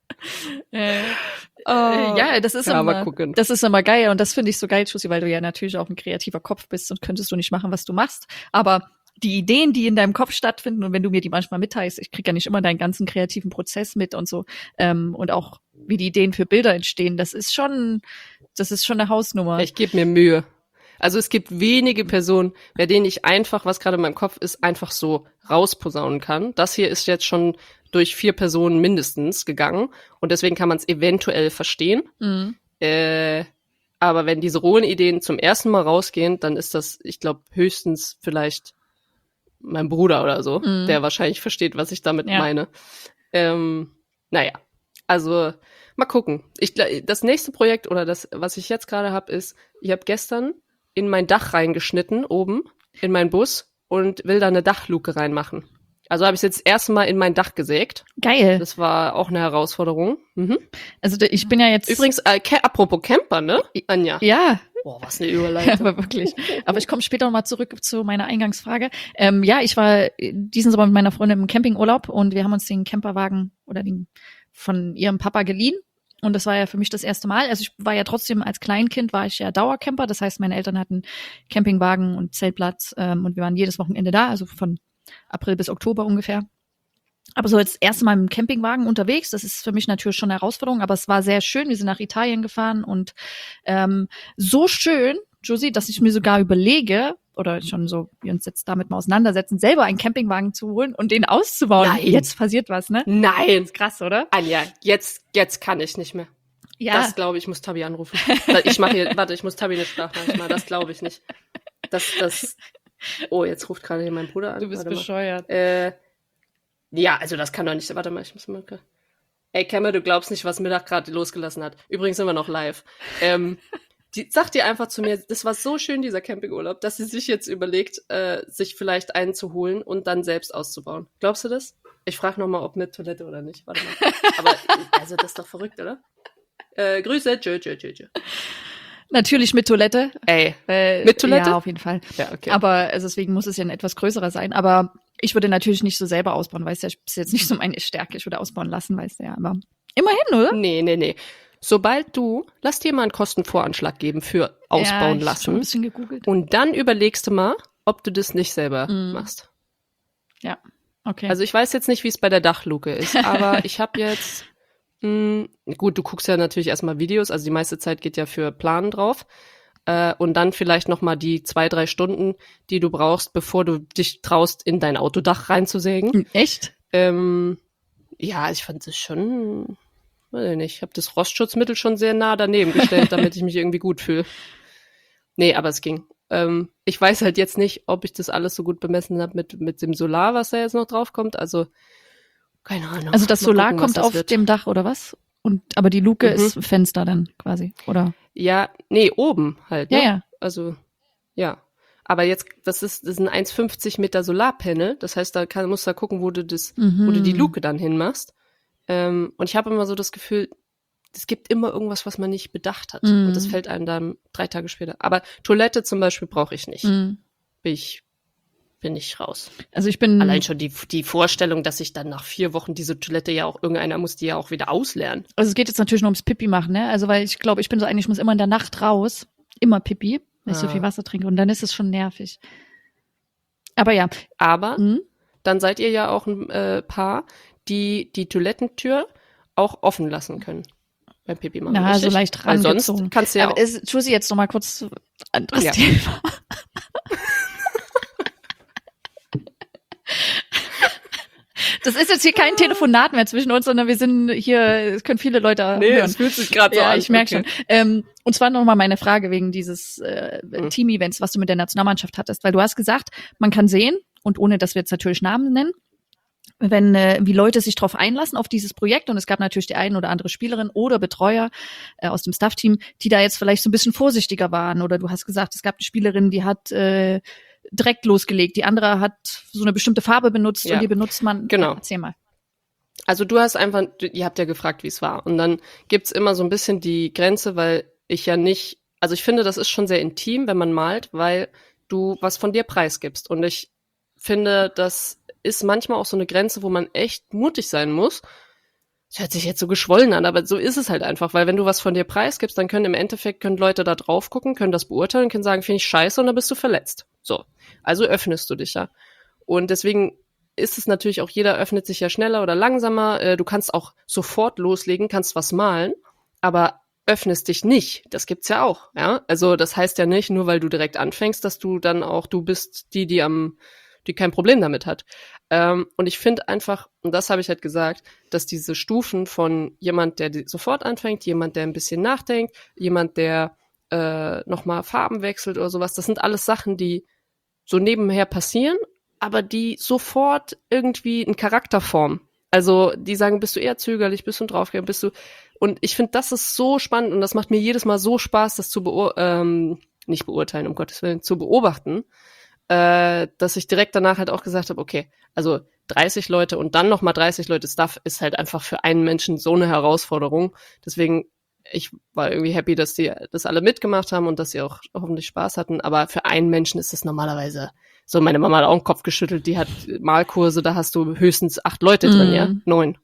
Ja, das ist mal immer, gucken. das ist immer geil und das finde ich so geil, Jussi, weil du ja natürlich auch ein kreativer Kopf bist und könntest du nicht machen, was du machst. Aber die Ideen, die in deinem Kopf stattfinden und wenn du mir die manchmal mitteilst, ich krieg ja nicht immer deinen ganzen kreativen Prozess mit und so und auch wie die Ideen für Bilder entstehen, das ist schon eine Hausnummer. Ich gebe mir Mühe. Also es gibt wenige Personen, bei denen ich einfach, was gerade in meinem Kopf ist, einfach so rausposaunen kann. Das hier ist jetzt schon durch 4 Personen mindestens gegangen und deswegen kann man es eventuell verstehen. Mhm. Aber wenn diese rohen Ideen zum ersten Mal rausgehen, dann ist das, ich glaube, höchstens vielleicht mein Bruder oder so, der wahrscheinlich versteht, was ich damit meine. Naja, also mal gucken. Das nächste Projekt oder das, was ich jetzt gerade habe, ist, ich habe gestern in mein Dach reingeschnitten, oben, in meinen Bus und will da eine Dachluke reinmachen. Also habe ich jetzt das erste Mal in mein Dach gesägt. Geil. Das war auch eine Herausforderung. Mhm. Also ich bin ja jetzt... Übrigens, apropos Camper, ne, Anja? Ja. Boah, was eine Überleitung. Aber wirklich. Aber ich komme später nochmal zurück zu meiner Eingangsfrage. Ja, ich war diesen Sommer mit meiner Freundin im Campingurlaub und wir haben uns den Camperwagen oder den von ihrem Papa geliehen. Und das war ja für mich das erste Mal. Also ich war ja trotzdem als Kleinkind, war ich ja Dauercamper. Das heißt, meine Eltern hatten Campingwagen und Zeltplatz und wir waren jedes Wochenende da, also von April bis Oktober ungefähr. Aber so jetzt das erste Mal im Campingwagen unterwegs, das ist für mich natürlich schon eine Herausforderung, aber es war sehr schön. Wir sind nach Italien gefahren und so schön, Josie, dass ich mir sogar überlege, oder schon so, wir uns jetzt damit mal auseinandersetzen, selber einen Campingwagen zu holen und den auszubauen. Nein. Jetzt passiert was, ne? Nein. Ist krass, oder? Anja, jetzt kann ich nicht mehr. Ja. Das glaube ich, muss Tabi anrufen. Ich muss Tabi eine Sprachnachricht machen. Das glaube ich nicht. Oh, jetzt ruft gerade hier mein Bruder an. Du bist Warte mal. bescheuert. Ja, also das kann doch nicht. Warte mal, ich muss mal. Ey, Cameron, du glaubst nicht, was Mittag gerade losgelassen hat. Übrigens sind wir noch live. Die sagt dir einfach zu mir, das war so schön, dieser Campingurlaub, dass sie sich jetzt überlegt, sich vielleicht einen zu holen und dann selbst auszubauen. Glaubst du das? Ich frage nochmal, ob mit Toilette oder nicht. Warte mal. Aber, also das ist doch verrückt, oder? Grüße, tschö. Natürlich mit Toilette. Ey, mit Toilette? Ja, auf jeden Fall. Ja, okay. Aber also deswegen muss es ja ein etwas größerer sein. Aber ich würde natürlich nicht so selber ausbauen, weißt du, das ist jetzt nicht so meine Stärke. Ich würde ausbauen lassen, weißt du ja. Aber immerhin, oder? Nee. Lass dir mal einen Kostenvoranschlag geben für ausbauen Ich hab schon lassen. ein bisschen gegoogelt. Und dann überlegst du mal, ob du das nicht selber machst. Ja, okay. Also ich weiß jetzt nicht, wie es bei der Dachluke ist, aber ich habe jetzt, gut, du guckst ja natürlich erstmal Videos, also die meiste Zeit geht ja für Planen drauf. Und dann vielleicht nochmal die 2-3 Stunden, die du brauchst, bevor du dich traust, in dein Autodach reinzusägen. Echt? Ja, ich fand es schon, weiß ich nicht, ich habe das Rostschutzmittel schon sehr nah daneben gestellt, damit ich mich irgendwie gut fühle. Nee, aber es ging. Ich weiß halt jetzt nicht, ob ich das alles so gut bemessen habe mit dem Solar, was da jetzt noch drauf kommt. Also, keine Ahnung. Also das Mal Solar gucken, was kommt das auf wird. dem Dach oder was? Aber die Luke ist Fenster dann quasi, oder? Ja, nee, oben halt. Ne? Ja. Also, ja. Aber jetzt, das ist ein 1,50 Meter Solarpanel. Das heißt, musst du gucken, wo du die Luke dann hinmachst. Und ich habe immer so das Gefühl, es gibt immer irgendwas, was man nicht bedacht hat. Und das fällt einem dann 3 Tage später. Aber Toilette zum Beispiel brauche ich nicht. Bin ich raus. Also ich bin... Allein schon die Vorstellung, dass ich dann nach 4 Wochen diese Toilette irgendeiner muss die ja auch wieder auslernen. Also es geht jetzt natürlich nur ums Pipi machen, ne? Also weil ich glaube, ich bin so ich muss immer in der Nacht raus. Immer Pipi, weil ich so viel Wasser trinke. Und dann ist es schon nervig. Aber ja. Aber dann seid ihr ja auch ein Paar, die Toilettentür auch offen lassen können. Beim Pipi machen. Na, richtig? so leicht Weil rangezogen. sonst kannst du ja Aber Josie, jetzt noch mal kurz anderes Ja. Thema. Das ist jetzt hier kein Telefonat mehr zwischen uns, sondern wir sind hier, es können viele Leute hören. es fühlt sich gerade so an. Ja, ich merke schon. Und zwar nochmal meine Frage wegen dieses Team-Events, was du mit der Nationalmannschaft hattest, weil du hast gesagt, man kann sehen, und ohne dass wir jetzt natürlich Namen nennen, wenn wie Leute sich darauf einlassen, auf dieses Projekt. Und es gab natürlich die ein oder andere Spielerin oder Betreuer aus dem Staff-Team, die da jetzt vielleicht so ein bisschen vorsichtiger waren. Oder du hast gesagt, es gab eine Spielerin, die hat direkt losgelegt. Die andere hat so eine bestimmte Farbe benutzt und die benutzt man. Genau. Ja, erzähl mal. Also ihr habt ja gefragt, wie es war. Und dann gibt's immer so ein bisschen die Grenze, weil ich ja nicht, also ich finde, das ist schon sehr intim, wenn man malt, weil du was von dir preisgibst. Und ich finde, das ist manchmal auch so eine Grenze, wo man echt mutig sein muss. Das hört sich jetzt so geschwollen an, aber so ist es halt einfach, weil wenn du was von dir preisgibst, dann können Leute da drauf gucken, können das beurteilen, können sagen, finde ich scheiße und dann bist du verletzt. So. Also öffnest du dich ja. Und deswegen ist es natürlich auch, jeder öffnet sich ja schneller oder langsamer. Du kannst auch sofort loslegen, kannst was malen, aber öffnest dich nicht. Das gibt's ja auch, ja. Also das heißt ja nicht, nur weil du direkt anfängst, dass du dann auch, du bist die kein Problem damit hat. Und ich finde einfach, und das habe ich halt gesagt, dass diese Stufen von jemand, der sofort anfängt, jemand, der ein bisschen nachdenkt, jemand, der nochmal Farben wechselt oder sowas, das sind alles Sachen, die so nebenher passieren, aber die sofort irgendwie einen Charakter formen. Also die sagen, bist du eher zögerlich, bist du draufgegangen, und ich finde, das ist so spannend und das macht mir jedes Mal so Spaß, das nicht beurteilen, um Gottes Willen, zu beobachten, dass ich direkt danach halt auch gesagt habe, okay, also 30 Leute und dann nochmal 30 Leute Staff ist halt einfach für einen Menschen so eine Herausforderung. Deswegen, ich war irgendwie happy, dass die das alle mitgemacht haben und dass sie auch hoffentlich Spaß hatten. Aber für einen Menschen ist es normalerweise so, meine Mama hat auch den Kopf geschüttelt, die hat Malkurse, da hast du höchstens 8 Leute drin, ja, 9.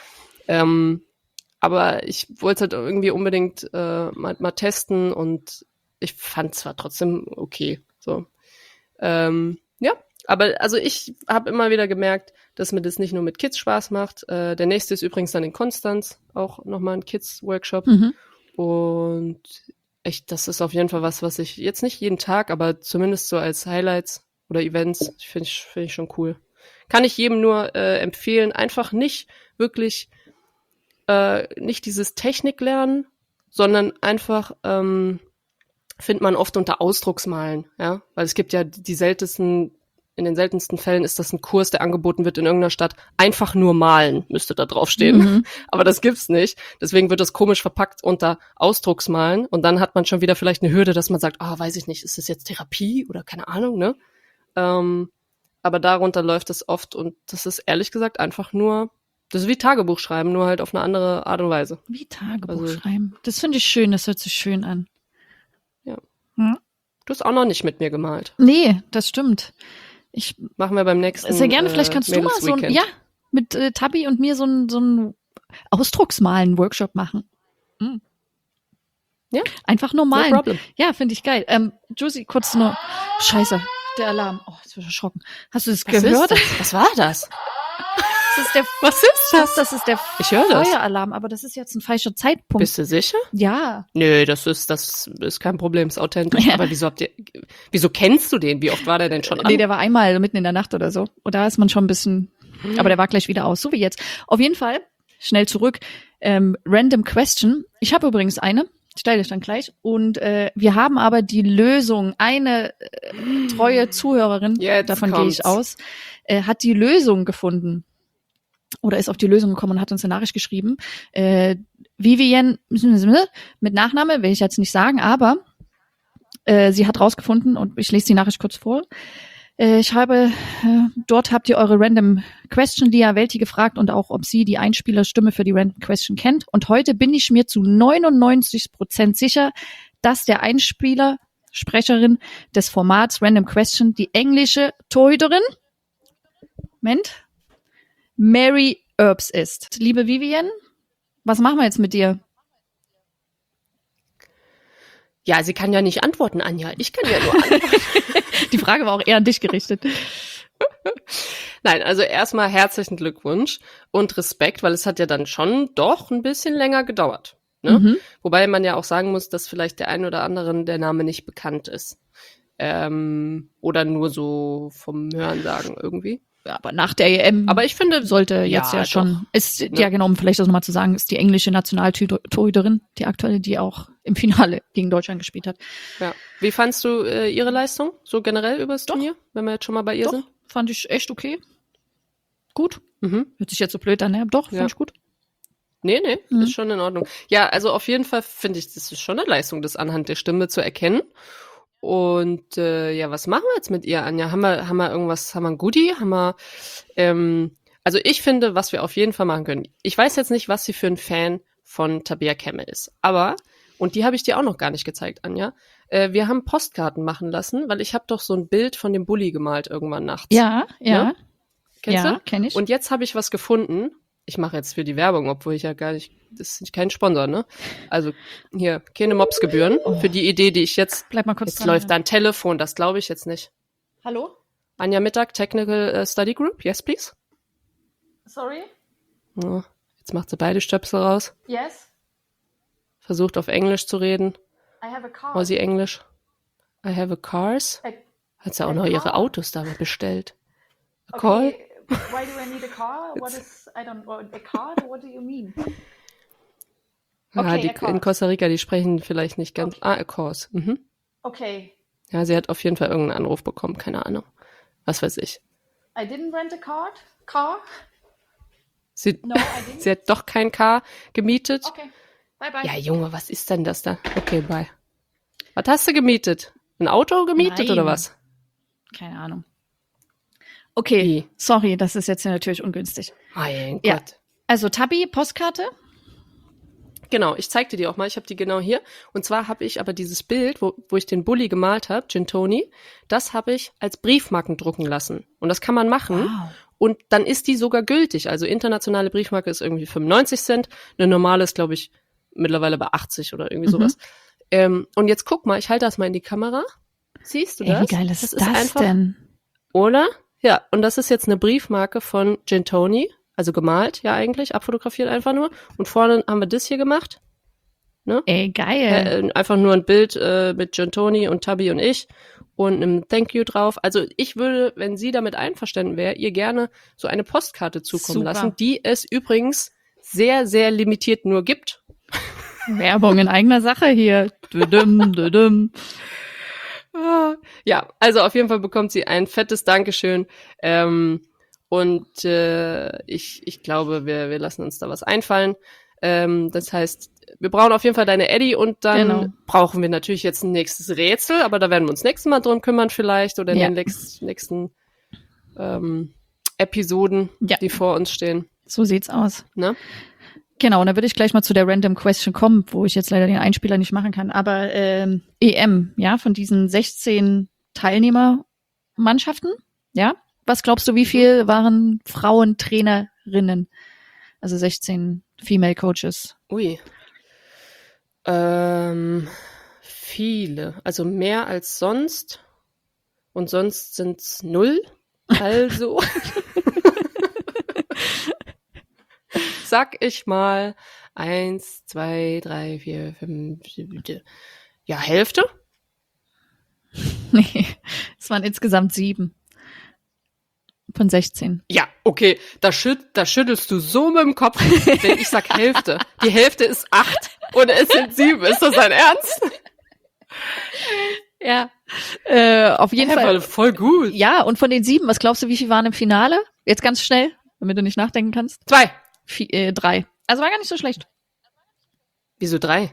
Aber ich wollte halt irgendwie unbedingt mal testen und ich fand es zwar trotzdem okay, so. Ja, aber also ich habe immer wieder gemerkt, dass mir das nicht nur mit Kids Spaß macht. Der nächste ist übrigens dann in Konstanz, auch nochmal ein Kids-Workshop. Und das ist auf jeden Fall was ich jetzt nicht jeden Tag, aber zumindest so als Highlights oder Events, finde ich schon cool. Kann ich jedem nur empfehlen, einfach nicht wirklich nicht dieses Technik lernen, sondern einfach findet man oft unter Ausdrucksmalen, ja, weil es gibt ja in den seltensten Fällen ist das ein Kurs, der angeboten wird in irgendeiner Stadt. Einfach nur malen müsste da draufstehen. Aber das gibt's nicht. Deswegen wird das komisch verpackt unter Ausdrucksmalen und dann hat man schon wieder vielleicht eine Hürde, dass man sagt, weiß ich nicht, ist das jetzt Therapie oder keine Ahnung, ne? Aber darunter läuft es oft und das ist ehrlich gesagt einfach nur, das ist wie Tagebuch schreiben, nur halt auf eine andere Art und Weise. Wie Tagebuch schreiben. Das finde ich schön, das hört sich schön an. Ja. Du hast auch noch nicht mit mir gemalt. Nee, das stimmt. Machen wir beim nächsten sehr gerne, vielleicht kannst du mal mit Tabi und mir so ein Ausdrucksmalen-Workshop machen. Ja. Einfach nur malen. No problem. Ja, finde ich geil. Josie, kurz nur. Scheiße, der Alarm. Oh, jetzt bin ich erschrocken. Hast du das gehört? Was war das? Was ist das? Das ist der Ich höre das. Feueralarm, aber das ist jetzt ein falscher Zeitpunkt. Bist du sicher? Ja. Nö, das ist kein Problem, ist authentisch. Ja. Aber wieso kennst du den? Wie oft war der denn schon an? Nee, der war einmal mitten in der Nacht oder so. Und da ist man schon ein bisschen, aber der war gleich wieder aus, so wie jetzt. Auf jeden Fall, schnell zurück, Random Question. Ich habe übrigens eine, stelle ich dann gleich. Und wir haben aber die Lösung, eine treue Zuhörerin, jetzt davon kommt's. gehe ich aus, hat die Lösung gefunden. Oder ist auf die Lösung gekommen und hat uns eine Nachricht geschrieben. Vivienne mit Nachname will ich jetzt nicht sagen, aber sie hat rausgefunden und ich lese die Nachricht kurz vor. Dort habt ihr eure Random Question Lia Welti gefragt und auch, ob sie die Einspielerstimme für die Random Question kennt. Und heute bin ich mir zu 99% sicher, dass der Einspieler, Sprecherin des Formats Random Question, die englische Torhüterin, Mary Earps ist. Liebe Vivienne, was machen wir jetzt mit dir? Ja, sie kann ja nicht antworten, Anja. Ich kann ja nur antworten. Die Frage war auch eher an dich gerichtet. Nein, also erstmal herzlichen Glückwunsch und Respekt, weil es hat ja dann schon doch ein bisschen länger gedauert. Ne? Wobei man ja auch sagen muss, dass vielleicht der ein oder anderen der Name nicht bekannt ist. Oder nur so vom Hörensagen irgendwie. Ja, aber nach der EM Aber ich finde, sollte jetzt ja doch. schon, ja genau, um vielleicht das nochmal zu sagen, ist die englische Nationaltorhüterin, die aktuelle, die auch im Finale gegen Deutschland gespielt hat. Ja. Wie fandst du ihre Leistung, so generell über das Turnier, wenn wir jetzt schon mal bei ihr Doch, sind? fand ich echt okay. Gut. Mhm. Hört sich jetzt so blöd an, ne? Doch, Ja. fand ich gut. Nee, Mhm. ist schon in Ordnung. Ja, also auf jeden Fall finde ich, das ist schon eine Leistung, das anhand der Stimme zu erkennen. Und ja, was machen wir jetzt mit ihr, Anja? Haben wir irgendwas, haben wir ein Goodie? Also ich finde, was wir auf jeden Fall machen können. Ich weiß jetzt nicht, was sie für ein Fan von Tabea Kemme ist. Aber, und die habe ich dir auch noch gar nicht gezeigt, Anja, wir haben Postkarten machen lassen, weil ich habe doch so ein Bild von dem Bulli gemalt irgendwann nachts. Ja. Kennst Ja, du? kenn ich. Und jetzt habe ich was gefunden. Ich mache jetzt für die Werbung, obwohl ich ja gar nicht, das ist kein Sponsor, ne? Also hier, keine Mopsgebühren für die Idee, die ich jetzt, Bleib mal kurz jetzt dran. läuft da ein Telefon, das glaube ich jetzt nicht. Hallo? Anja Mittag, Technical Study Group, yes please. Sorry? Ja, jetzt macht sie beide Stöpsel raus, Yes? versucht auf Englisch zu reden. I have a car. Aussie Englisch. I have a cars. Hat sie auch noch ihre Autos da bestellt. A call? Why do I need a car? What is, I don't know, a car? What do you mean? Ja, Okay, die a cars. in Costa Rica, die sprechen vielleicht nicht ganz. A course. Mhm. Okay. Ja, sie hat auf jeden Fall irgendeinen Anruf bekommen, keine Ahnung. Was weiß ich. I didn't rent a car? Sie, No, I didn't. sie hat doch kein Car gemietet. Okay. Bye bye. Ja, Junge, was ist denn das da? Okay, bye. Was hast du gemietet? Ein Auto gemietet Nein. oder was? Keine Ahnung. Okay, Wie? sorry, das ist jetzt natürlich ungünstig. Mein Ja. Gott. Also Tabi, Postkarte? Genau, ich zeig dir die auch mal. Ich habe die genau hier. Und zwar habe ich aber dieses Bild, wo ich den Bulli gemalt habe, Gintoni, das habe ich als Briefmarken drucken lassen. Und das kann man machen. Wow. Und dann ist die sogar gültig. Also internationale Briefmarke ist irgendwie 95 Cent. Eine normale ist, glaube ich, mittlerweile bei 80 oder irgendwie sowas. Und jetzt guck mal, ich halte das mal in die Kamera. Siehst du das? Ey, wie geil ist das einfach, denn? Oder? Ja, und das ist jetzt eine Briefmarke von Gintoni. Also gemalt, ja eigentlich, abfotografiert einfach nur. Und vorne haben wir das hier gemacht. Ne? Ey, geil. Einfach nur ein Bild mit Gintoni und Tabi und ich und einem Thank you drauf. Also ich würde, wenn sie damit einverstanden wäre, ihr gerne so eine Postkarte zukommen Super. lassen, die es übrigens sehr, sehr limitiert nur gibt. Werbung in eigener Sache hier. Düdüm. Ja, also auf jeden Fall bekommt sie ein fettes Dankeschön. Und ich glaube, wir lassen uns da was einfallen. Das heißt, wir brauchen auf jeden Fall deine Eddie und dann Genau. brauchen wir natürlich jetzt ein nächstes Rätsel, aber da werden wir uns nächstes Mal drum kümmern vielleicht oder in Ja. den nächsten Episoden, Ja. die vor uns stehen. So sieht's aus. Ne? Genau, und dann würde ich gleich mal zu der Random Question kommen, wo ich jetzt leider den Einspieler nicht machen kann. Aber EM, ja, von diesen 16 Teilnehmermannschaften, ja, was glaubst du, wie viel waren Frauentrainerinnen? Also 16 Female Coaches. Ui. Viele. Also mehr als sonst. Und sonst sind's 0. Also sag ich mal 1, 2, 3, 4, 5, 7, ja, Hälfte? Nee, es waren insgesamt 7 von 16. Ja, okay, da schüttelst du so mit dem Kopf, wenn ich sag Hälfte. Die Hälfte ist 8 und es sind 7. Ist das dein Ernst? Ja, auf jeden Fall. Voll gut. Ja, und von den 7, was glaubst du, wie viele waren im Finale? Jetzt ganz schnell, damit du nicht nachdenken kannst. 2. 3. Also war gar nicht so schlecht. Wieso 3?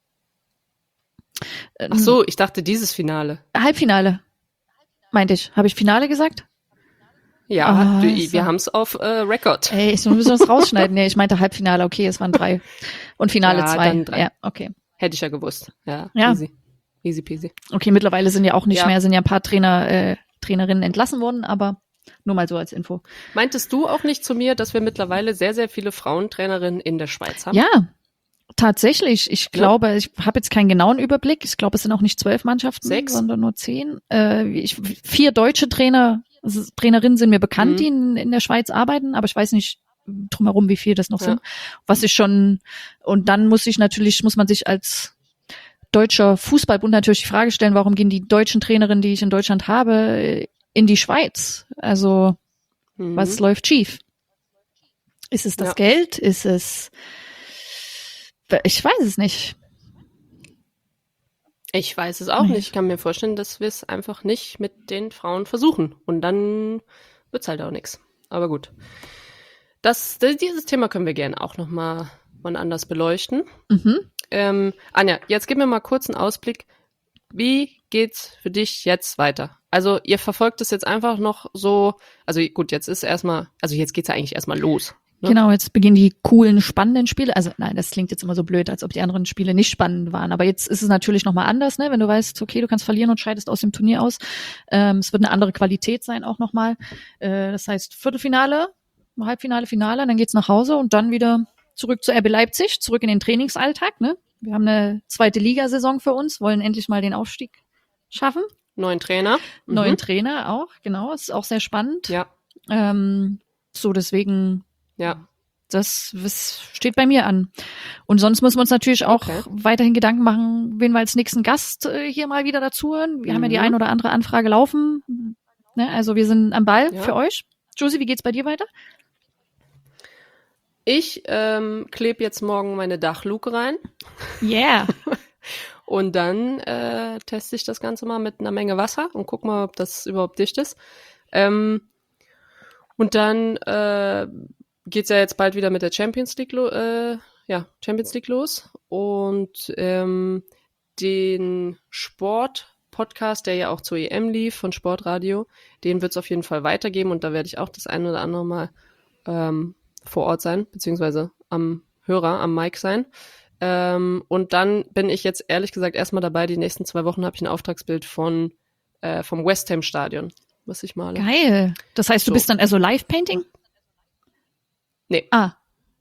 Ach so, ich dachte dieses Finale. Halbfinale, meinte ich. Habe ich Finale gesagt? Ja, Ah, wir haben es auf Record. Ey, wir müssen das rausschneiden. Nee, ich meinte Halbfinale, okay, es waren 3. Und Finale Ja, 2. dann 3. Ja, okay. Hätte ich ja gewusst. Ja, Ja. easy. Easy peasy. Okay, mittlerweile sind ja auch nicht Ja. mehr, sind ja ein paar Trainerinnen entlassen worden, aber nur mal so als Info. Meintest du auch nicht zu mir, dass wir mittlerweile sehr, sehr viele Frauentrainerinnen in der Schweiz haben? Ja, tatsächlich. Ich glaube, ich habe jetzt keinen genauen Überblick. Ich glaube, es sind auch nicht 12 Mannschaften, 6? sondern nur 10. 4 deutsche Trainerinnen sind mir bekannt, die in der Schweiz arbeiten, aber ich weiß nicht drumherum, wie viel das noch Ja. sind. Was ich schon, und dann muss man sich als deutscher Fußballbund natürlich die Frage stellen, warum gehen die deutschen Trainerinnen, die ich in Deutschland habe, in die Schweiz? Also, Was läuft schief? Ist es das Geld? Ist es, ich weiß es nicht. Ich weiß es auch nicht. Ich kann mir vorstellen, dass wir es einfach nicht mit den Frauen versuchen. Und dann wird's halt auch nichts. Aber gut. Dieses Thema können wir gerne auch nochmal wann anders beleuchten. Anja, jetzt gib mir mal kurz einen Ausblick. Wie geht's für dich jetzt weiter? Also ihr verfolgt es jetzt einfach noch so, also gut, jetzt geht's ja eigentlich erstmal los. Ne? Genau, jetzt beginnen die coolen, spannenden Spiele. Also nein, das klingt jetzt immer so blöd, als ob die anderen Spiele nicht spannend waren. Aber jetzt ist es natürlich nochmal anders, ne? Wenn du weißt, okay, du kannst verlieren und scheidest aus dem Turnier aus. Es wird eine andere Qualität sein auch nochmal. Das heißt Viertelfinale, Halbfinale, Finale, dann geht's nach Hause und dann wieder zurück zu RB Leipzig, zurück in den Trainingsalltag. Ne? Wir haben eine 2. Ligasaison für uns, wollen endlich mal den Aufstieg schaffen. Neuen Trainer. Neuen Trainer auch, genau. Ist auch sehr spannend. Ja. So, deswegen... Ja. Das steht bei mir an. Und sonst müssen wir uns natürlich auch weiterhin Gedanken machen, wen wir als nächsten Gast hier mal wieder dazu hören. Wir haben ja die ein oder andere Anfrage laufen. Ne? Also wir sind am Ball für euch. Josie, wie geht's bei dir weiter? Ich klebe jetzt morgen meine Dachluke rein. Yeah. Und dann teste ich das Ganze mal mit einer Menge Wasser und guck mal, ob das überhaupt dicht ist. Und dann geht's ja jetzt bald wieder mit der Champions League los. Und den Sport-Podcast, der ja auch zur EM lief von Sportradio, den wird's auf jeden Fall weitergeben und da werde ich auch das ein oder andere Mal vor Ort sein, beziehungsweise am Mic sein. Und dann bin ich jetzt ehrlich gesagt erstmal dabei, die nächsten 2 Wochen habe ich ein Auftragsbild vom West Ham Stadion, was ich male. Geil. Das heißt, du bist dann also Live-Painting? Nee. Ah.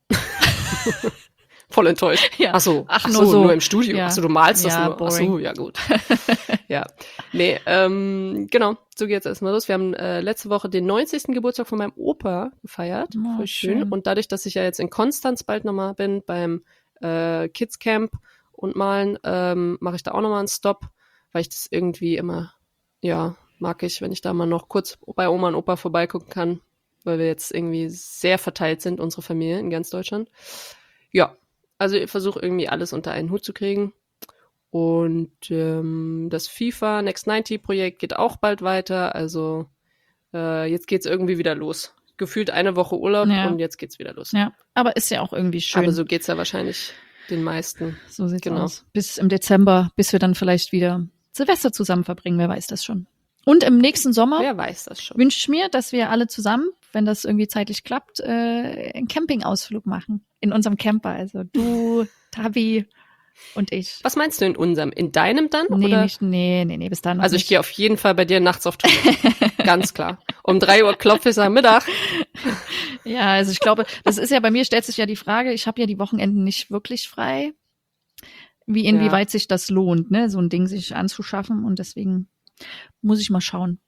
Voll enttäuscht. Ja. Ach so, nur im Studio. Ja. Ach so, du malst das nur. Boring. Ach so, ja gut. Ja. Nee, genau, so geht's erstmal los. Wir haben letzte Woche den 90. Geburtstag von meinem Opa gefeiert. Oh, voll schön. Und dadurch, dass ich ja jetzt in Konstanz bald nochmal bin beim Kids Camp und Malen, mache ich da auch nochmal einen Stop, weil ich das irgendwie immer, mag ich, wenn ich da mal noch kurz bei Oma und Opa vorbeigucken kann, weil wir jetzt irgendwie sehr verteilt sind, unsere Familie in ganz Deutschland. Ja, also ich versuche irgendwie alles unter einen Hut zu kriegen. Und das FIFA Next 90 Projekt geht auch bald weiter. Also jetzt geht's irgendwie wieder los. Gefühlt eine Woche Urlaub und jetzt geht's wieder los. Ja, aber ist ja auch irgendwie schön. Aber so geht's ja wahrscheinlich den meisten. So sieht's aus. Bis im Dezember, bis wir dann vielleicht wieder Silvester zusammen verbringen, wer weiß das schon. Und im nächsten Sommer wünsche ich mir, dass wir alle zusammen, wenn das irgendwie zeitlich klappt, einen Campingausflug machen. In unserem Camper. Also du, Tabi und ich. Was meinst du in unserem? In deinem dann? Nee, oder? Nee, bis dahin noch Also ich gehe auf jeden Fall bei dir nachts auf Toilette. Ganz klar. Um 3 Uhr klopfe ich am Mittag. Ja, also ich glaube, das ist ja, bei mir stellt sich ja die Frage, ich habe ja die Wochenenden nicht wirklich frei. Inwieweit sich das lohnt, ne, so ein Ding sich anzuschaffen, und deswegen muss ich mal schauen.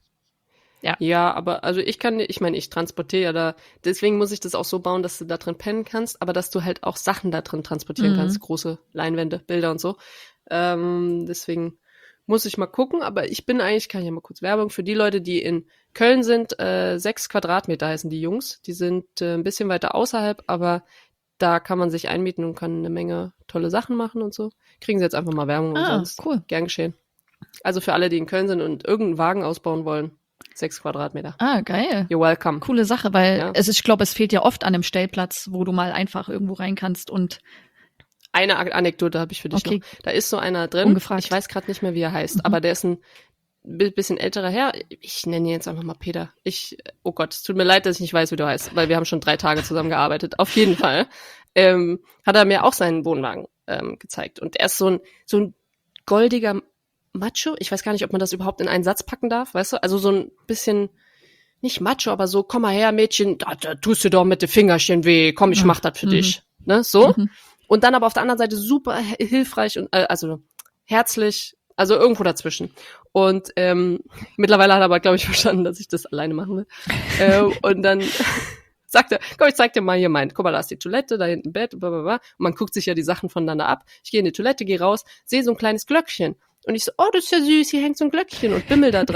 Ja, aber also ich transportiere ja da, deswegen muss ich das auch so bauen, dass du da drin pennen kannst, aber dass du halt auch Sachen da drin transportieren kannst, große Leinwände, Bilder und so. Deswegen muss ich mal gucken, aber kann ich ja mal kurz Werbung für die Leute, die in Köln sind, 6 Quadratmeter heißen die Jungs, die sind ein bisschen weiter außerhalb, aber da kann man sich einmieten und kann eine Menge tolle Sachen machen und so. Kriegen sie jetzt einfach mal Werbung umsonst. Cool. Gern geschehen. Also für alle, die in Köln sind und irgendeinen Wagen ausbauen wollen, 6 Quadratmeter. Ah, geil. You're welcome. Coole Sache, weil ich glaube, es fehlt ja oft an einem Stellplatz, wo du mal einfach irgendwo rein kannst und eine Anekdote habe ich für dich noch. Da ist so einer drin, ungefragt. Ich weiß gerade nicht mehr, wie er heißt, aber der ist ein bisschen älterer Herr. Ich nenne ihn jetzt einfach mal Peter. Oh Gott, es tut mir leid, dass ich nicht weiß, wie du heißt, weil wir haben schon 3 Tage zusammen gearbeitet. Auf jeden Fall hat er mir auch seinen Wohnwagen gezeigt. Und er ist so ein goldiger Macho. Ich weiß gar nicht, ob man das überhaupt in einen Satz packen darf, weißt du? Also so ein bisschen, nicht Macho, aber so, komm mal her, Mädchen, da tust du doch mit den Fingerchen weh, komm, ich mach das für dich. Ne, so. Und dann aber auf der anderen Seite super hilfreich und also herzlich, also irgendwo dazwischen. Und mittlerweile hat er aber, glaube ich, verstanden, dass ich das alleine machen will. Und dann sagt er, komm, ich zeig dir mal hier guck mal, da ist die Toilette, da hinten Bett, blablabla. Und man guckt sich ja die Sachen voneinander ab. Ich gehe in die Toilette, gehe raus, sehe so ein kleines Glöckchen. Und ich so, oh, das ist ja süß, hier hängt so ein Glöckchen und bimmel da dran.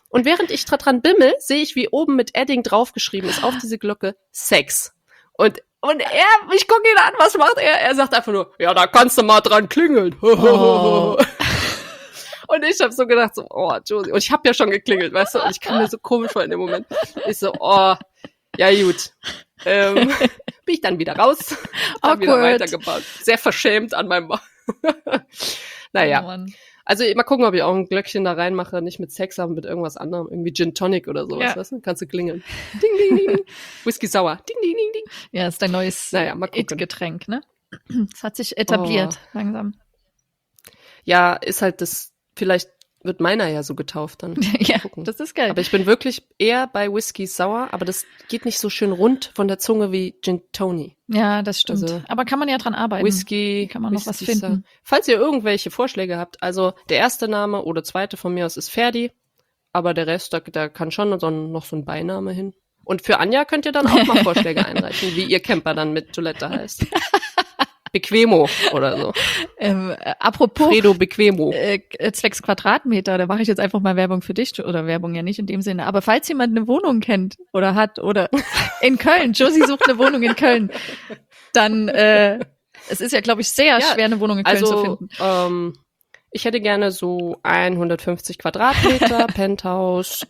Und während ich dran bimmel, sehe ich, wie oben mit Edding draufgeschrieben ist auf diese Glocke Sex. Und ich gucke ihn an, was macht er? Er sagt einfach nur, ja, da kannst du mal dran klingeln. Oh. Und ich habe so gedacht, so, oh, Josie. Und ich habe ja schon geklingelt, weißt du? Und ich kam mir so komisch vor in dem Moment. Ich so, oh, ja gut. Bin ich dann wieder raus. Hab wieder weitergebaut. Sehr verschämt an meinem Naja. Oh Mann. Also mal gucken, ob ich auch ein Glöckchen da reinmache, nicht mit Sex, aber mit irgendwas anderem. Irgendwie Gin Tonic oder sowas, weißt du? Kannst du klingeln. Ding, ding, ding, ding. Whisky sauer. Ding, ding, ding, ding. Ja, ist dein neues Mal gucken. It-Getränk, ne? Das hat sich etabliert, langsam. Ja, ist halt das, vielleicht wird meiner ja so getauft dann. Ja, gucken. das ist geil. Aber ich bin wirklich eher bei Whisky sauer, aber das geht nicht so schön rund von der Zunge wie Gin Tony. Ja, das stimmt. Also, aber kann man ja dran arbeiten. Whisky. Kann man noch was finden. Sauer. Falls ihr irgendwelche Vorschläge habt, also der erste Name oder zweite von mir aus ist Ferdi, aber der Rest, da kann schon noch so ein Beiname hin. Und für Anja könnt ihr dann auch mal Vorschläge einreichen, wie ihr Camper dann mit Toilette heißt. Bequemo oder so. Apropos Fredo Bequemo. zwecks Quadratmeter, da mache ich jetzt einfach mal Werbung für dich, oder Werbung ja nicht in dem Sinne, aber falls jemand eine Wohnung kennt oder hat oder in Köln, Josie sucht eine Wohnung in Köln, dann es ist ja, glaube ich, sehr schwer, eine Wohnung in Köln zu finden. Ich hätte gerne so 150 Quadratmeter, Penthouse,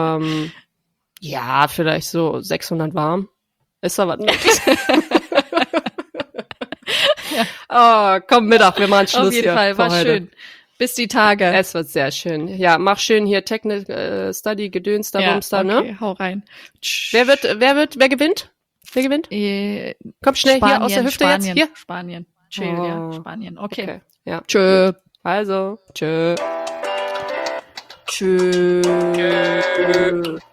ja, vielleicht so 600 warm. Ist da was möglich? Oh, komm Mittag, wir machen Schluss. Auf jeden hier Fall, war heute. schön. Bis die Tage. Es wird sehr schön. Ja, mach schön hier Technical Study, Gedöns, da, Bumster, okay, ne? hau rein. Wer gewinnt? Wer gewinnt? Komm schnell Spanien, hier aus der Hüfte Spanien, jetzt. Hier. Spanien. Chill, ja, Oh. Spanien. Okay. Ja. Tschö. Also, tschö. Tschö.